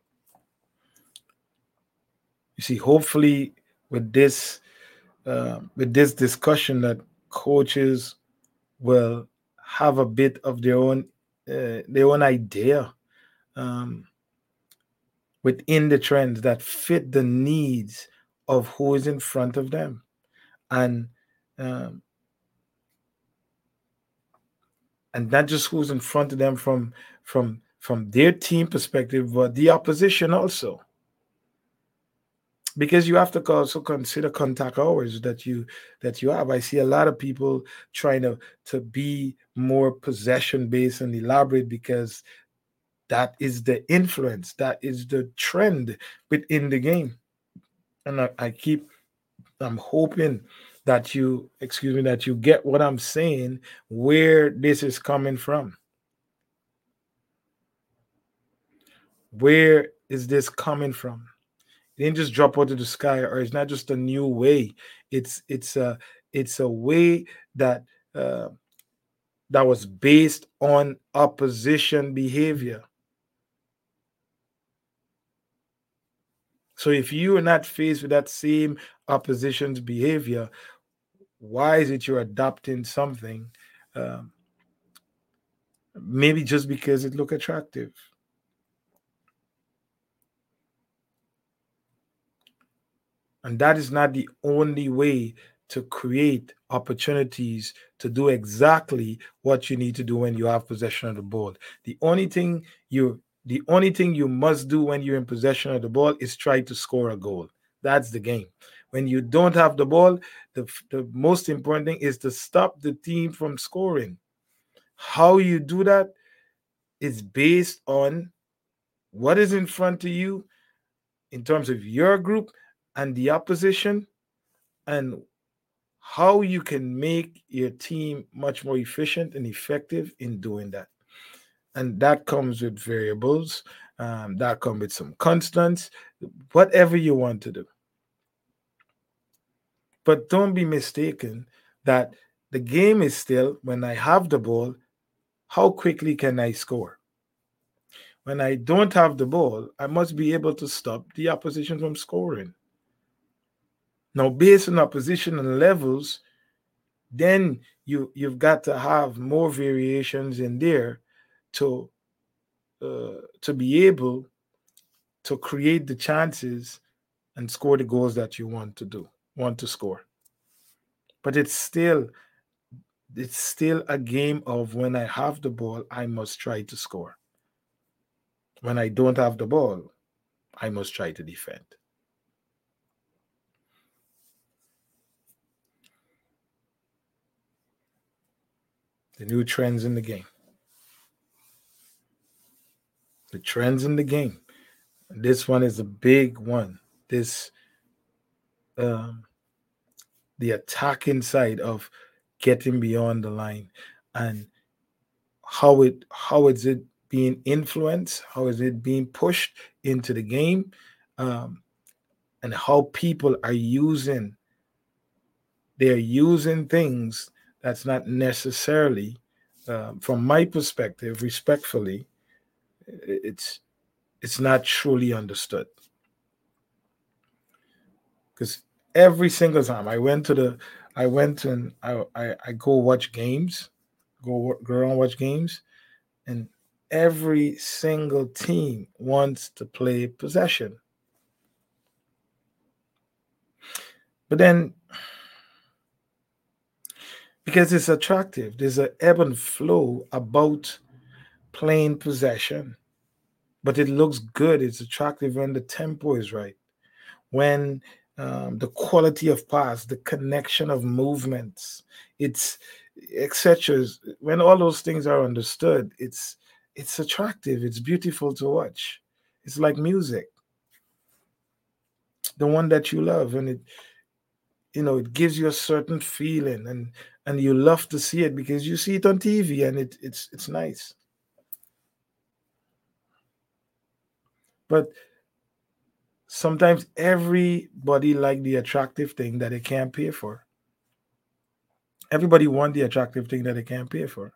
You see, hopefully, with this uh, with this discussion, that coaches will have a bit of their own uh, their own idea um, within the trends that fit the needs of who is in front of them, and um, and not just who's in front of them from from from their team perspective, but the opposition also. Because you have to also consider contact hours that you that you have. I see a lot of people trying to to be more possession based and elaborate because that is the influence, that is the trend within the game. And I, I keep I'm hoping that you excuse me that you get what I'm saying, where this is coming from. Where is this coming from? It didn't just drop out of the sky, or it's not just a new way. It's it's a it's a way that uh, that was based on opposition behavior. So if you are not faced with that same opposition's behavior, why is it you're adopting something? Um, maybe just because it look attractive. And that is not the only way to create opportunities to do exactly what you need to do when you have possession of the ball. The only thing you the only thing you must do when you're in possession of the ball is try to score a goal. That's the game. When you don't have the ball, the, the most important thing is to stop the team from scoring. How you do that is based on what is in front of you in terms of your group and the opposition, and how you can make your team much more efficient and effective in doing that. And that comes with variables, um, that comes with some constants, whatever you want to do. But don't be mistaken that the game is still, when I have the ball, how quickly can I score? When I don't have the ball, I must be able to stop the opposition from scoring. Now, based on opposition and levels, then you you've got to have more variations in there to uh, to be able to create the chances and score the goals that you want to do want to score. But it's still it's still a game of when I have the ball, I must try to score. When I don't have the ball, I must try to defend. The new trends in the game. The trends in the game. This one is a big one. This um, the attacking side of getting beyond the line, and how it how is it being influenced, how is it being pushed into the game, um, and how people are using they're using things that's not necessarily, um, from my perspective, respectfully, it's it's not truly understood. Because every single time I went to the, I went and I I, I go watch games, go go around watch games, and every single team wants to play possession. But then, because it's attractive, there's an ebb and flow about playing possession, but it looks good. It's attractive when the tempo is right, when um, the quality of pass, the connection of movements, it's et cetera. When all those things are understood, it's it's attractive. It's beautiful to watch. It's like music, the one that you love, and it you know it gives you a certain feeling, and and you love to see it because you see it on T V, and it it's it's nice. But sometimes everybody like the attractive thing that they can't pay for. Everybody want the attractive thing that they can't pay for.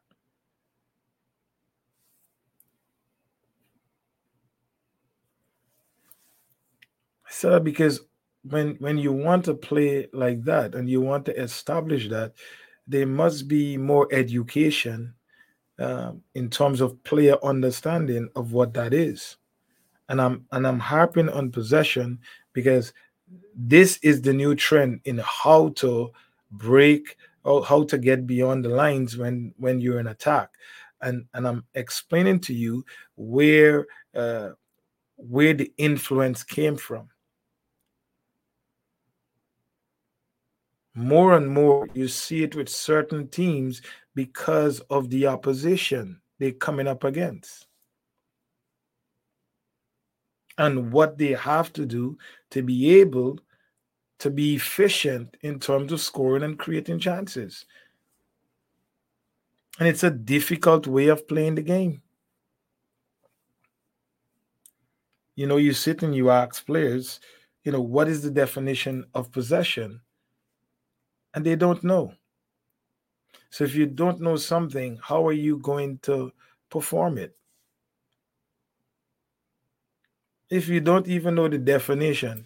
I said that because when when you want to play like that and you want to establish that, there must be more education, um, in terms of player understanding of what that is. And I'm and I'm harping on possession because this is the new trend in how to break or how to get beyond the lines when when you're in attack, and and I'm explaining to you where uh, where the influence came from. More and more you see it with certain teams because of the opposition they're coming up against and what they have to do to be able to be efficient in terms of scoring and creating chances. And it's a difficult way of playing the game. You know, you sit and you ask players, you know, what is the definition of possession? And they don't know. So if you don't know something, how are you going to perform it? If you don't even know the definition,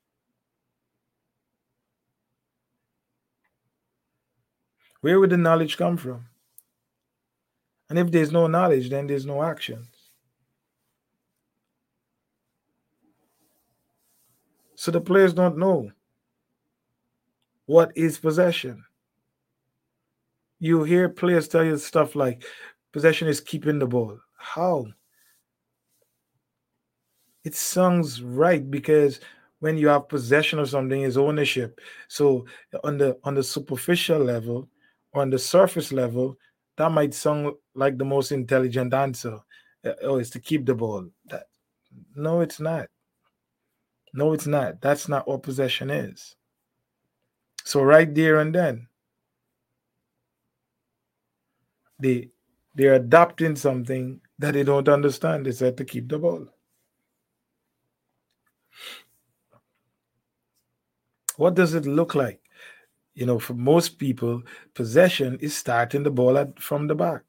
where would the knowledge come from? And if there's no knowledge, then there's no action. So the players don't know what is possession. You hear players tell you stuff like possession is keeping the ball. How? It sounds right because when you have possession of something is ownership. So on the on the superficial level, or on the surface level, that might sound like the most intelligent answer. Uh, Oh, it's to keep the ball. That no, it's not. No, it's not. That's not what possession is. So right there and then, they they're adopting something that they don't understand. They said to keep the ball. What does it look like? You know, for most people, possession is starting the ball at, from the back.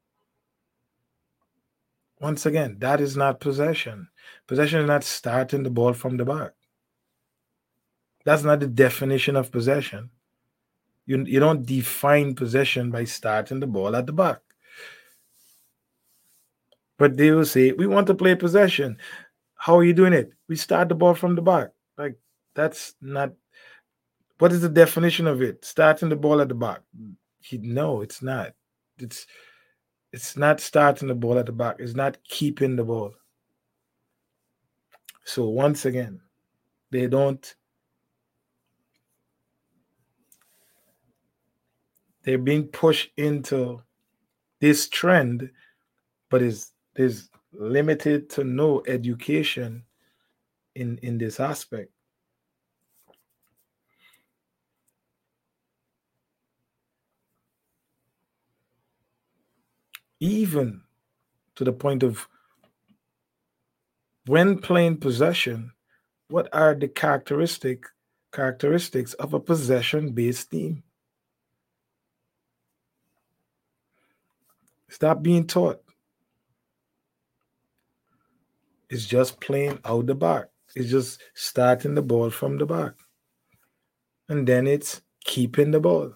Once again, that is not possession. Possession is not starting the ball from the back. That's not the definition of possession. You, you don't define possession by starting the ball at the back. But they will say, we want to play possession. How are you doing it? We start the ball from the back. Like, that's not, what is the definition of it? Starting the ball at the back. You, no, it's not. It's it's not starting the ball at the back. It's not keeping the ball. So once again, they don't. They're being pushed into this trend, but is there's limited to no education in in this aspect. Even to the point of when playing possession, what are the characteristic characteristics of a possession-based team? Stop being taught. It's just playing out the back. It's just starting the ball from the back. And then it's keeping the ball.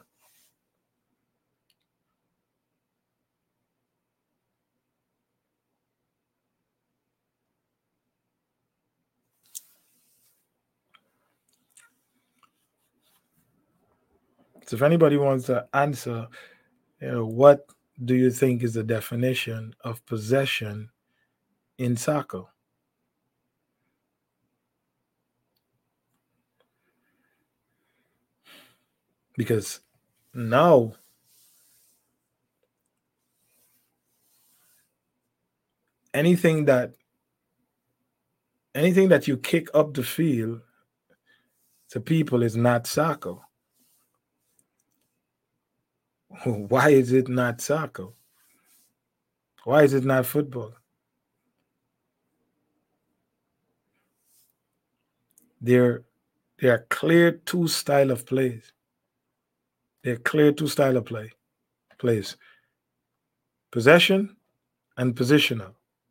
So if anybody wants to answer, you know, what do you think is the definition of possession in soccer? Because now anything that anything that you kick up the field to people is not soccer. Why is it not soccer? Why is it not football? There, there are clear two style of plays. There are clear two style of play plays. Possession and positional.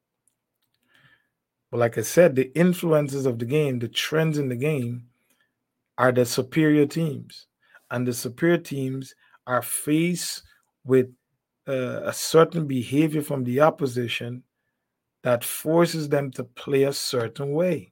But like I said, the influences of the game, the trends in the game are the superior teams. And the superior teams are faced with uh, a certain behavior from the opposition that forces them to play a certain way.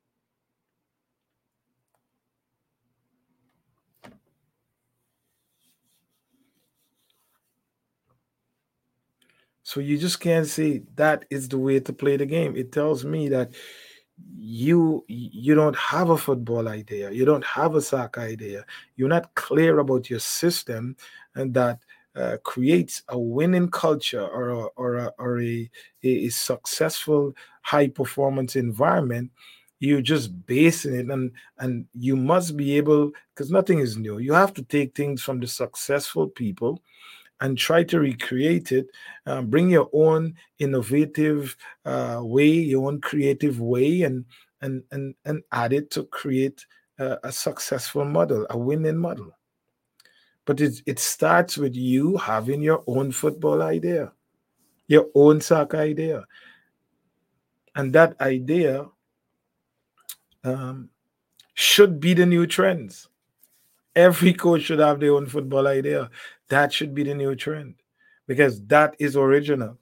So you just can't say that is the way to play the game. It tells me that you you don't have a football idea, you don't have a soccer idea, you're not clear about your system, and that uh, creates a winning culture or a, or a, or a, a successful high performance environment. You're just basing it, and and you must be able, because nothing is new, you have to take things from the successful people and try to recreate it. Uh, bring your own innovative uh, way, your own creative way, and and and and add it to create uh, a successful model, a winning model. But it it starts with you having your own football idea, your own soccer idea, and that idea um, should be the new trends. Every coach should have their own football idea. That should be the new trend because that is original.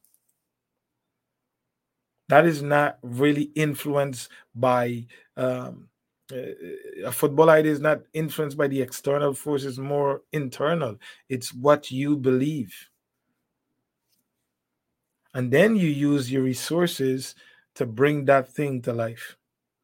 That is not really influenced by um, uh, a football idea is not influenced by the external forces, more internal. It's what you believe. And then you use your resources to bring that thing to life.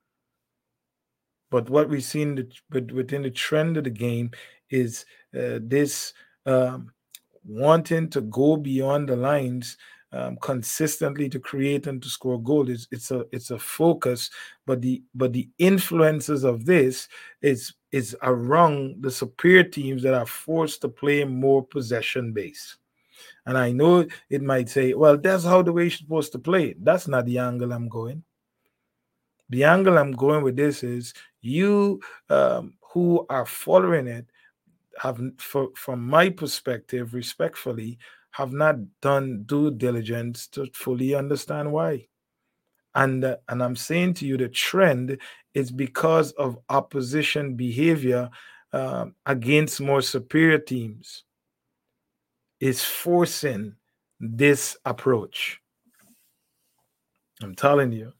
But what we see in the, within the trend of the game is uh, this um, wanting to go beyond the lines um, consistently to create and to score goals. It's, it's a it's a focus, but the but the influences of this is is around the superior teams that are forced to play more possession based. And I know it might say, well, that's how the way you're supposed to play. That's not the angle I'm going. The angle I'm going with this is you um, who are following it have, for, from my perspective, respectfully, have not done due diligence to fully understand why. And, uh, and I'm saying to you, the trend is because of opposition behavior um, against more superior teams is forcing this approach. I'm telling you.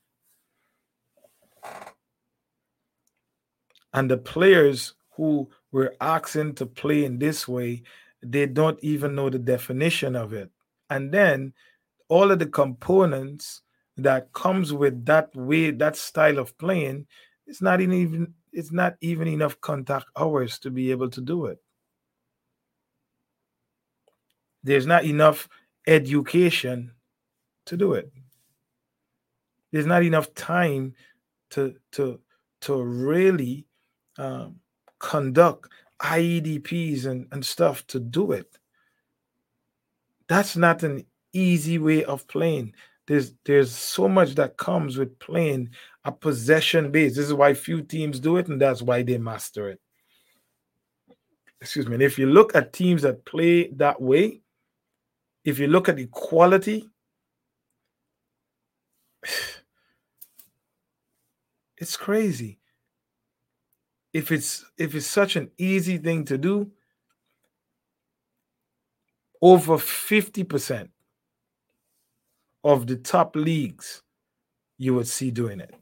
And the players who were asking to play in this way, they don't even know the definition of it. And then all of the components that comes with that way, that style of playing, it's not even it's not even enough contact hours to be able to do it. There's not enough education to do it. There's not enough time to to to really um, conduct I E D Ps and, and stuff to do it. That's not an easy way of playing. There's there's so much that comes with playing a possession base. This is why few teams do it, and that's why they master it. Excuse me. And if you look at teams that play that way, if you look at the quality, it's crazy. If it's if it's such an easy thing to do, over fifty percent of the top leagues you would see doing it.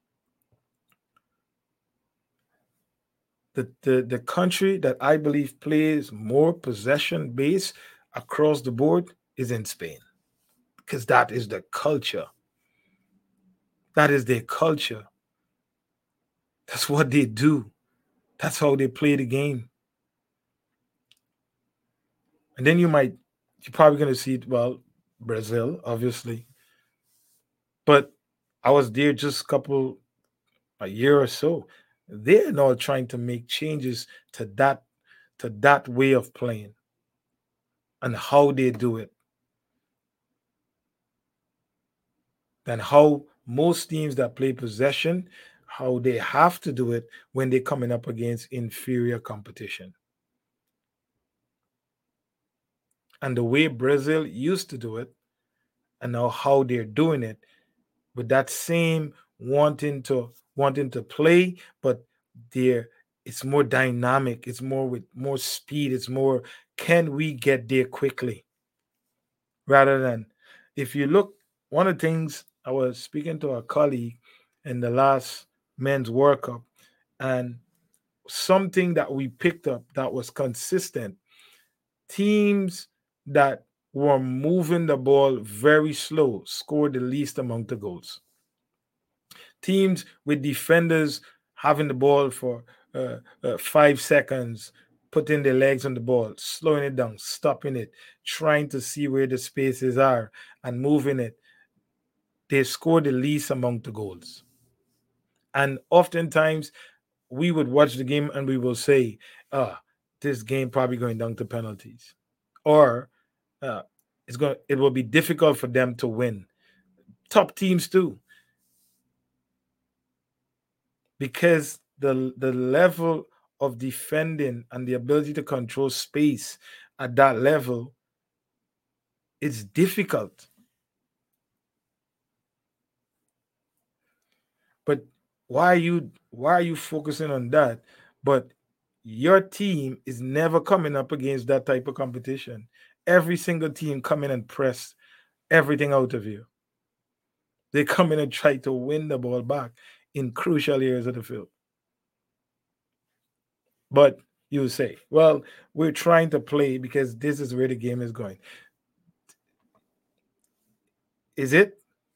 The, the, the country that I believe plays more possession based across the board is in Spain, because that is the culture. That is their culture. That's what they do. That's how they play the game. And then you might, you're probably going to see it, well, Brazil, obviously. But I was there just a couple, a year or so. They're now trying to make changes to that, to that way of playing and how they do it. And how most teams that play possession, how they have to do it when they're coming up against inferior competition. And the way Brazil used to do it, and now how they're doing it, with that same wanting to wanting to play, but they're it's more dynamic, it's more with more speed, it's more, can we get there quickly? Rather than, if you look, one of the things, I was speaking to a colleague in the last men's World Cup, and something that we picked up that was consistent, teams that were moving the ball very slow scored the least amount of goals. Teams with defenders having the ball for uh, uh, five seconds, putting their legs on the ball, slowing it down, stopping it, trying to see where the spaces are and moving it, they score the least amount of goals. And oftentimes we would watch the game and we will say, ah, this game probably going down to penalties. Or uh, it's going it will be difficult for them to win. Top teams too. Because the the level of defending and the ability to control space at that level is difficult. But why are you why are you focusing on that? But your team is never coming up against that type of competition. Every single team come in and press everything out of you. They come in and try to win the ball back in crucial areas of the field. But you say, well, we're trying to play because this is where the game is going. Is it?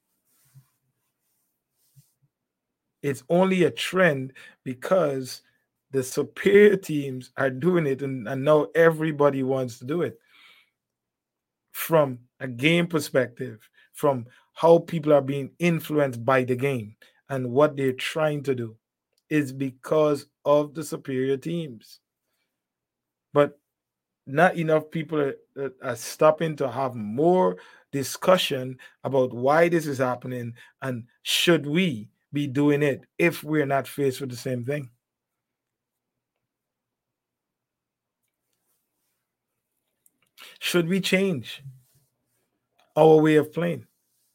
It's only a trend because the superior teams are doing it, and, and now everybody wants to do it. From a game perspective, from how people are being influenced by the game and what they're trying to do, is because of the superior teams. But not enough people are, are stopping to have more discussion about why this is happening and should we be doing it if we're not faced with the same thing. Should we change our way of playing?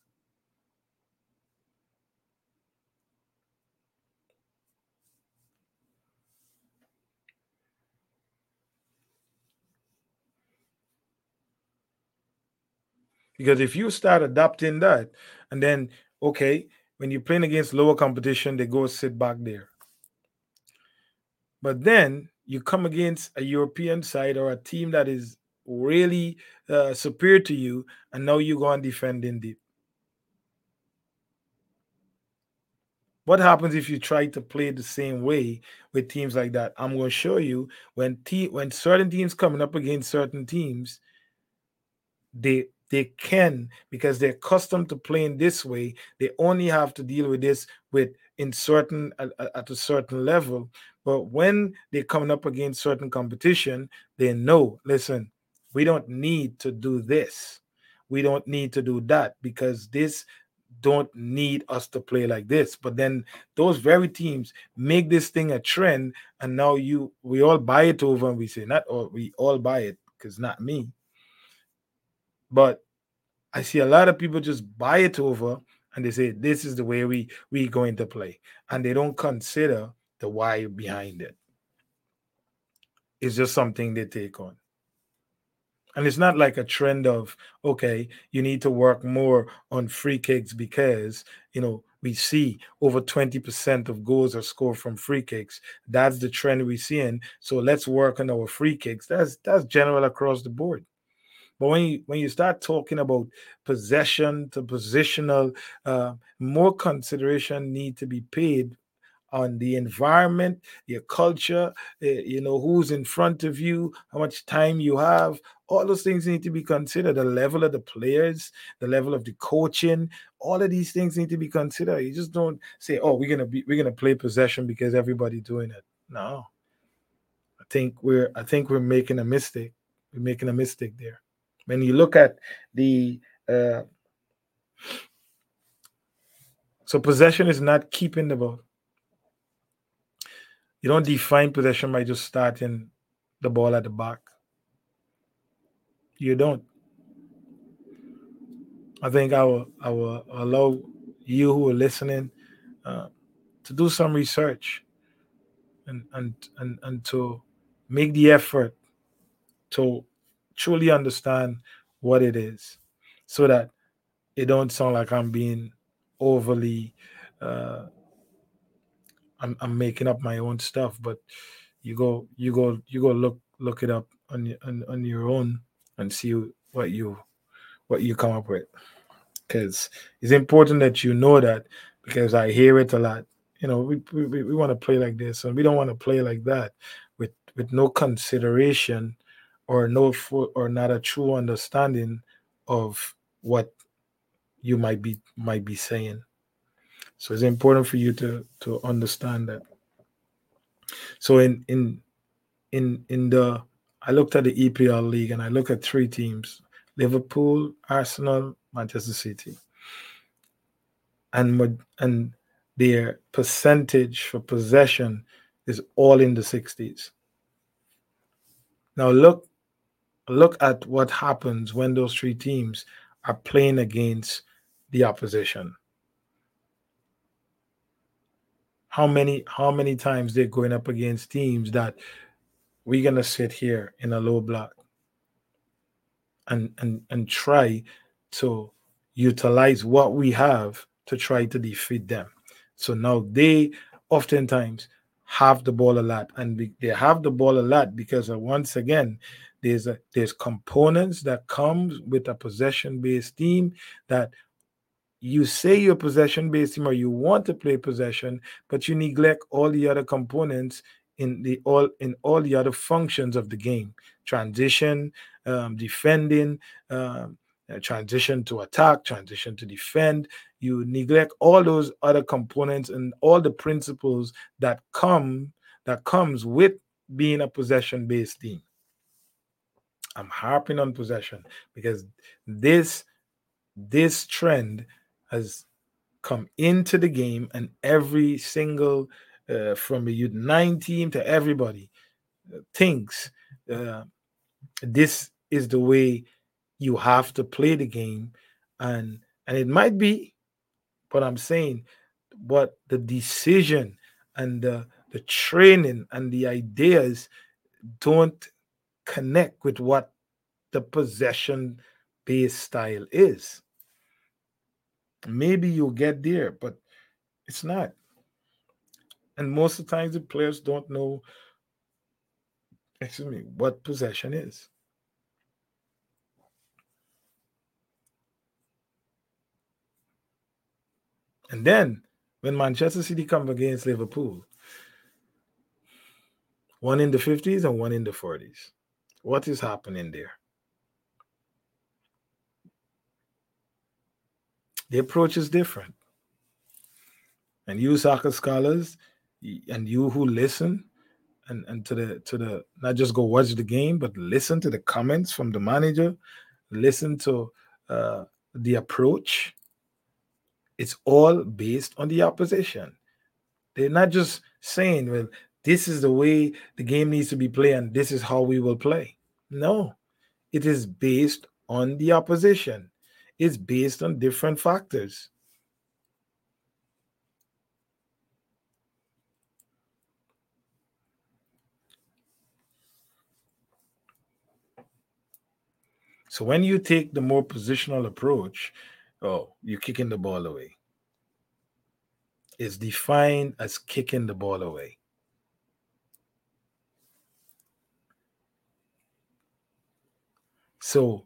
Because if you start adopting that, and then, okay, when you're playing against lower competition, they go sit back there. But then you come against a European side or a team that is really uh, superior to you, and now you go and defend in deep. What happens if you try to play the same way with teams like that? I'm going to show you when te- when certain teams coming up against certain teams, they they can, because they're accustomed to playing this way. They only have to deal with this with in certain at, at a certain level. But when they're coming up against certain competition, they know, listen, we don't need to do this. We don't need to do that, because this don't need us to play like this. But then those very teams make this thing a trend, and now you we all buy it over, and we say, not all, we all buy it, because not me. But I see a lot of people just buy it over, and they say this is the way we we going to play, and they don't consider the why behind it. It's just something they take on. And it's not like a trend of, okay, you need to work more on free kicks because, you know, we see over twenty percent of goals are scored from free kicks. That's the trend we're seeing. So let's work on our free kicks. That's that's general across the board. But when you when you start talking about possession to positional, uh, more consideration need to be paid on the environment, your culture, eh, you know, who's in front of you, how much time you have. All those things need to be considered. The level of the players, the level of the coaching, all of these things need to be considered. You just don't say, "Oh, we're gonna be we're gonna play possession because everybody's doing it." No, I think we're I think we're making a mistake. We're making a mistake there. When you look at the uh, so possession is not keeping the ball. You don't define possession by just starting the ball at the back. You don't. I think I will, I will allow you who are listening uh, to do some research and, and and and to make the effort to truly understand what it is, so that it don't sound like I'm being overly. Uh, I'm, I'm making up my own stuff, but you go you go you go look look it up on your on, on your own and see what you what you come up with, because it's important that you know that, because I hear it a lot. You know, we we, we want to play like this and we don't want to play like that, with with no consideration or no fo- or not a true understanding of what you might be might be saying. So it's important for you to to understand that. So in in in in the I looked at the E P L league and I look at three teams: Liverpool, Arsenal, Manchester City, and mod- and their percentage for possession is all in the sixties. Now look look at what happens when those three teams are playing against the opposition. How many how many times they're going up against teams that we're gonna sit here in a low block and and and try to utilize what we have to try to defeat them. So now they oftentimes have the ball a lot, and be- they have the ball a lot because uh, once again, there's a, there's components that comes with a possession based team, that you say you're possession based team or you want to play possession, but you neglect all the other components in the all in all the other functions of the game: transition, um, defending, um, uh, transition to attack, transition to defend. You neglect all those other components and all the principles that come that comes with being a possession based team. I'm harping on possession because this this trend has come into the game, and every single uh, from the U nine team to everybody uh, thinks uh, this is the way you have to play the game, and and it might be, but I'm saying, but the decision and the the training and the ideas don't connect with what the possession based style is. Maybe you'll get there, but it's not. And most of the times the players don't know excuse me, what possession is. And then when Manchester City come against Liverpool, one in the fifties and one in the forties, what is happening there? The approach is different. And you soccer scholars and you who listen and, and to the to the not just go watch the game, but listen to the comments from the manager, listen to uh, the approach. It's all based on the opposition. They're not just saying, well, this is the way the game needs to be played and this is how we will play. No, it is based on the opposition. It's based on different factors. So when you take the more positional approach, oh, you're kicking the ball away. It's defined as kicking the ball away. So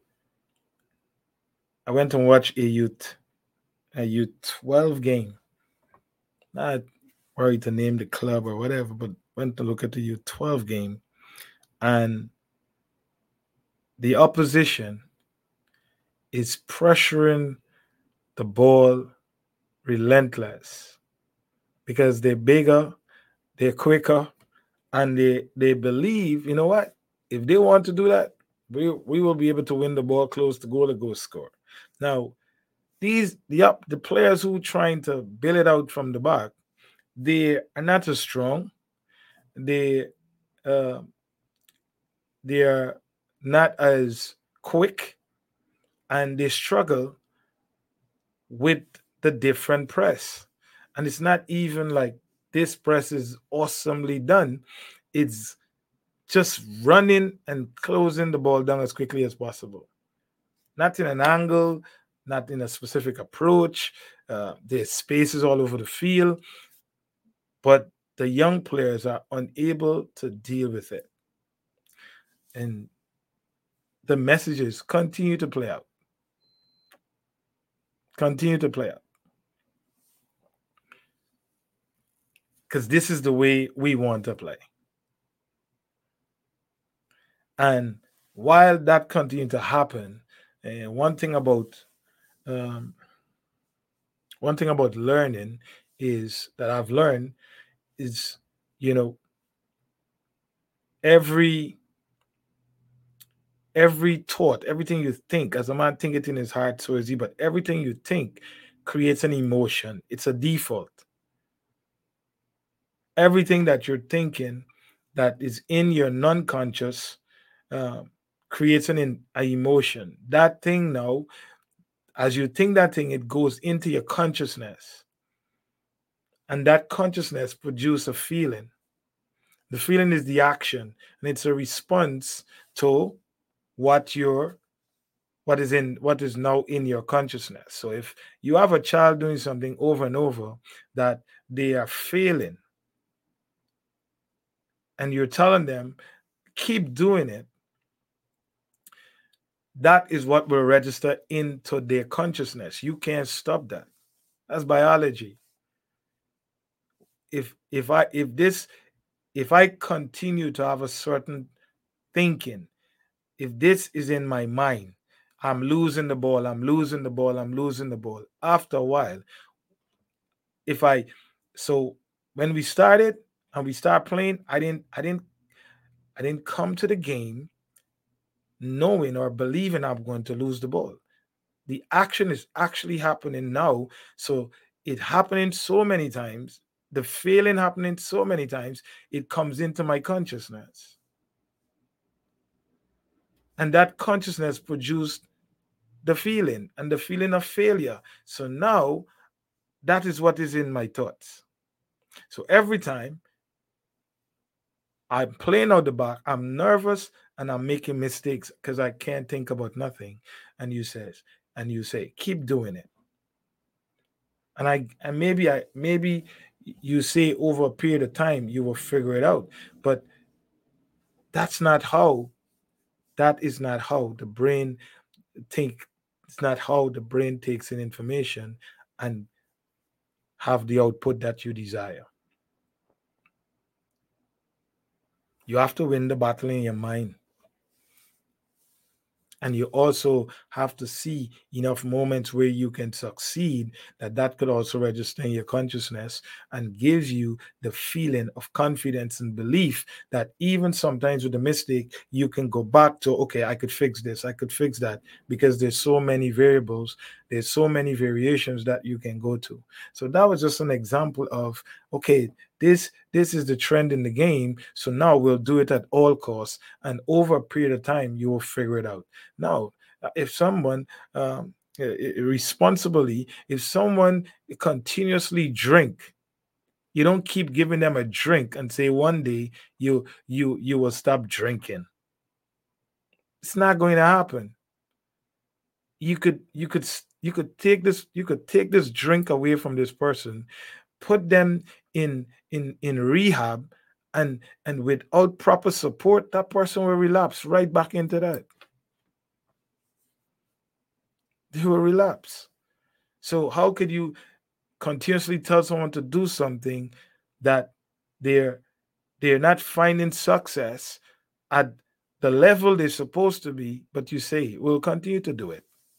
I went and watched a youth, a youth twelve game. Not worried to name the club or whatever, but went to look at the youth twelve game, and the opposition is pressuring the ball relentless because they're bigger, they're quicker, and they they believe, you know what? If they want to do that, we we will be able to win the ball close to goal or go score. Now, these the up the players who trying to build it out from the back, they are not as strong. They uh, they are not as quick, and they struggle with the different press. And it's not even like this press is awesomely done. It's just running and closing the ball down as quickly as possible. Not in an angle, not in a specific approach. Uh, there's spaces all over the field, but the young players are unable to deal with it. And the messages continue to play out. Continue to play out. Because this is the way we want to play. And while that continues to happen, uh, one thing about um, one thing about learning is that I've learned is, you know, every every thought, everything you think, as a man thinketh in his heart, so is he. But everything you think creates an emotion. It's a default. Everything that you're thinking that is in your non-conscious uh, creates an, an emotion. That thing now, as you think that thing, it goes into your consciousness. And that consciousness produces a feeling. The feeling is the action, and it's a response to what you're what is in what is now in your consciousness. So if you have a child doing something over and over that they are failing, and you're telling them, keep doing it, that is what will register into their consciousness. You can't stop that. That's biology. If if I if this if I continue to have a certain thinking, if this is in my mind, I'm losing the ball, I'm losing the ball, I'm losing the ball. After a while, if I so when we started and we start playing, I didn't I didn't I didn't come to the game knowing or believing I'm going to lose the ball. The action is actually happening now. So it happening so many times, the failing happening so many times, it comes into my consciousness. And that consciousness produced the feeling and the feeling of failure. So now that is what is in my thoughts. So every time I'm playing out the back, I'm nervous and I'm making mistakes because I can't think about nothing. And you says, and you say, keep doing it. And I and maybe I maybe you say over a period of time you will figure it out. But That's not how, that is not how the brain think. It's not how the brain takes in information and have the output that you desire. You have to win the battle in your mind. And you also have to see enough moments where you can succeed, that that could also register in your consciousness and gives you the feeling of confidence and belief that even sometimes with a mistake, you can go back to, okay, I could fix this, I could fix that, because there's so many variables, there's so many variations that you can go to. So that was just an example of, okay, this this is the trend in the game, so now we'll do it at all costs, and over a period of time you will figure it out. Now, uh, if someone um, uh, uh, responsibly, if someone continuously drink, you don't keep giving them a drink and say one day you you you will stop drinking. It's not going to happen. You could you could s- you could take this you could take this drink away from this person, put them in in in rehab, and and without proper support, that person will relapse right back into that. They will relapse. So how could you continuously tell someone to do something that they're they're not finding success at the level they're supposed to be, but you say we'll continue to do it?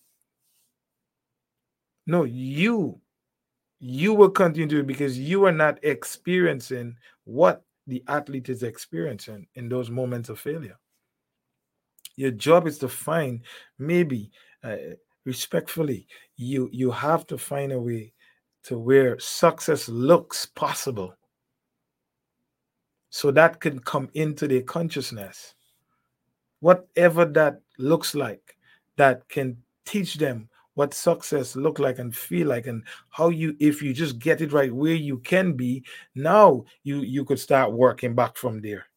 No, you you will continue to do it because you are not experiencing what the athlete is experiencing in those moments of failure. Your job is to find, maybe, uh, respectfully, you you have to find a way to where success looks possible, so that can come into their consciousness, whatever that looks like, that can teach them what success look like and feel like, and how you, if you just get it right where you can be, now you you could start working back from there.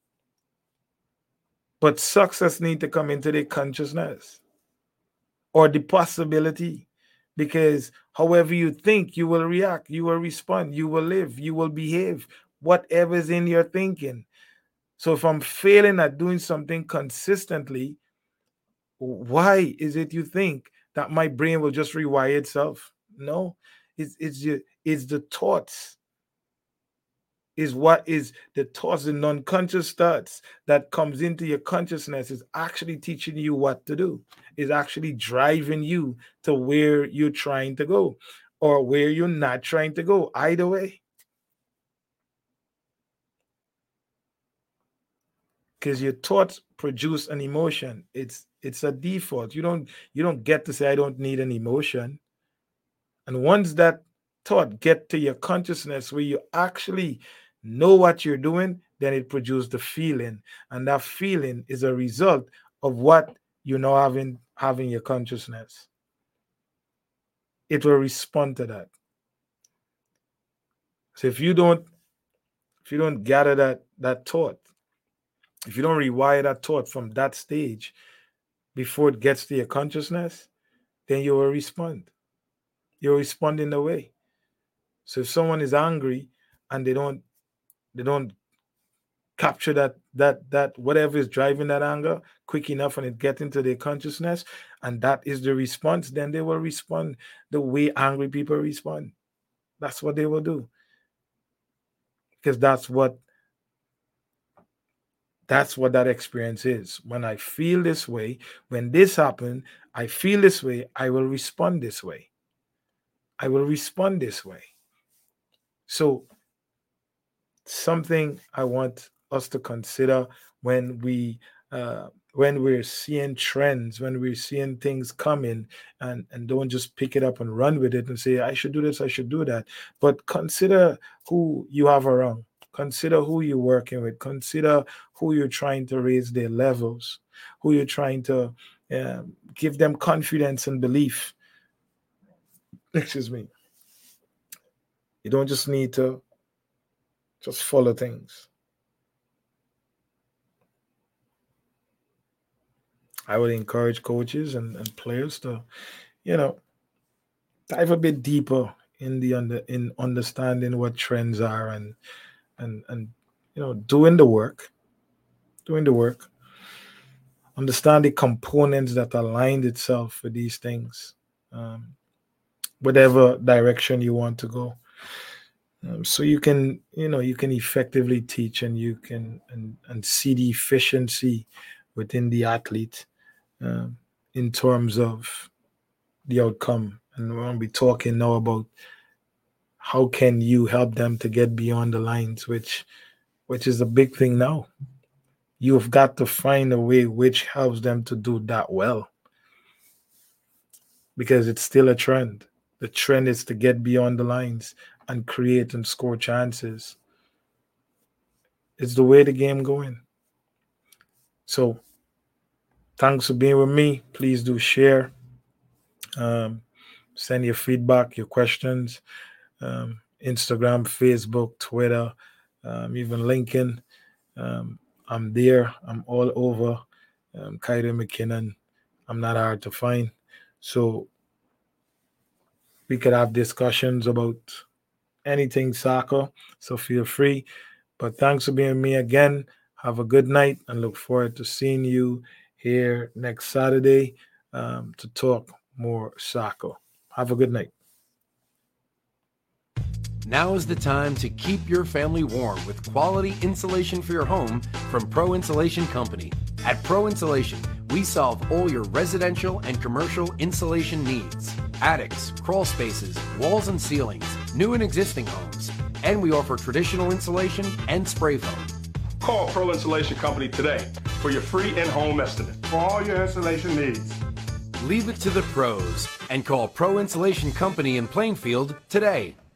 But success need to come into their consciousness, or the possibility, because however you think, you will react, you will respond, you will live, you will behave, whatever's in your thinking. So if I'm failing at doing something consistently, why is it you think that my brain will just rewire itself? No, it's it's your, it's the thoughts, is what is the thoughts, the non-conscious thoughts that comes into your consciousness is actually teaching you what to do, is actually driving you to where you're trying to go or where you're not trying to go, either way. Because your thoughts produce an emotion. It's it's a default. You don't you don't get to say I don't need an emotion. And once that thought get to your consciousness where you actually know what you're doing, then it produces the feeling. And that feeling is a result of what you know having having your consciousness. It will respond to that. So if you don't if you don't gather that that thought, if you don't rewire that thought from that stage before it gets to your consciousness, then you will respond. You'll respond in a way. So if someone is angry and they don't they don't capture that that that whatever is driving that anger quick enough and it get into their consciousness, and that is the response, then they will respond the way angry people respond. That's what they will do, because that's what that's what that experience is. When I feel this way, when this happened, I feel this way, I will respond this way. I will respond this way. So something I want us to consider when we uh, when we're seeing trends, when we're seeing things coming, and and don't just pick it up and run with it and say I should do this, I should do that, but consider who you have around. Consider who you're working with. Consider who you're trying to raise their levels, who you're trying to uh, give them confidence and belief. Excuse me. You don't just need to just follow things. I would encourage coaches and, and players to, you know, dive a bit deeper in the under in understanding what trends are, and and and you know, doing the work, doing the work. Understand the components that aligned itself with these things, um, whatever direction you want to go. Um, so you can, you know, you can effectively teach, and you can and, and see the efficiency within the athlete, um, in terms of the outcome. And we're going to be talking now about how can you help them to get beyond the lines, which which is a big thing now. You've got to find a way which helps them to do that well, because it's still a trend. The trend is to get beyond the lines and create and score chances. It's the way the game going. So thanks for being with me. Please do share. Um, send your feedback, your questions. Um, Instagram, Facebook, Twitter, um, even LinkedIn. Um, I'm there. I'm all over. Um, Kyrie McKinnon. I'm not hard to find. So we could have discussions about anything soccer. So feel free. But thanks for being with me again. Have a good night, and look forward to seeing you here next Saturday, um, to talk more soccer. Have a good night. Now is the time to keep your family warm with quality insulation for your home from Pro Insulation Company. At Pro Insulation, we solve all your residential and commercial insulation needs. Attics, crawl spaces, walls and ceilings, new and existing homes. And we offer traditional insulation and spray foam. Call Pro Insulation Company today for your free in-home estimate for all your insulation needs. Leave it to the pros and call Pro Insulation Company in Plainfield today.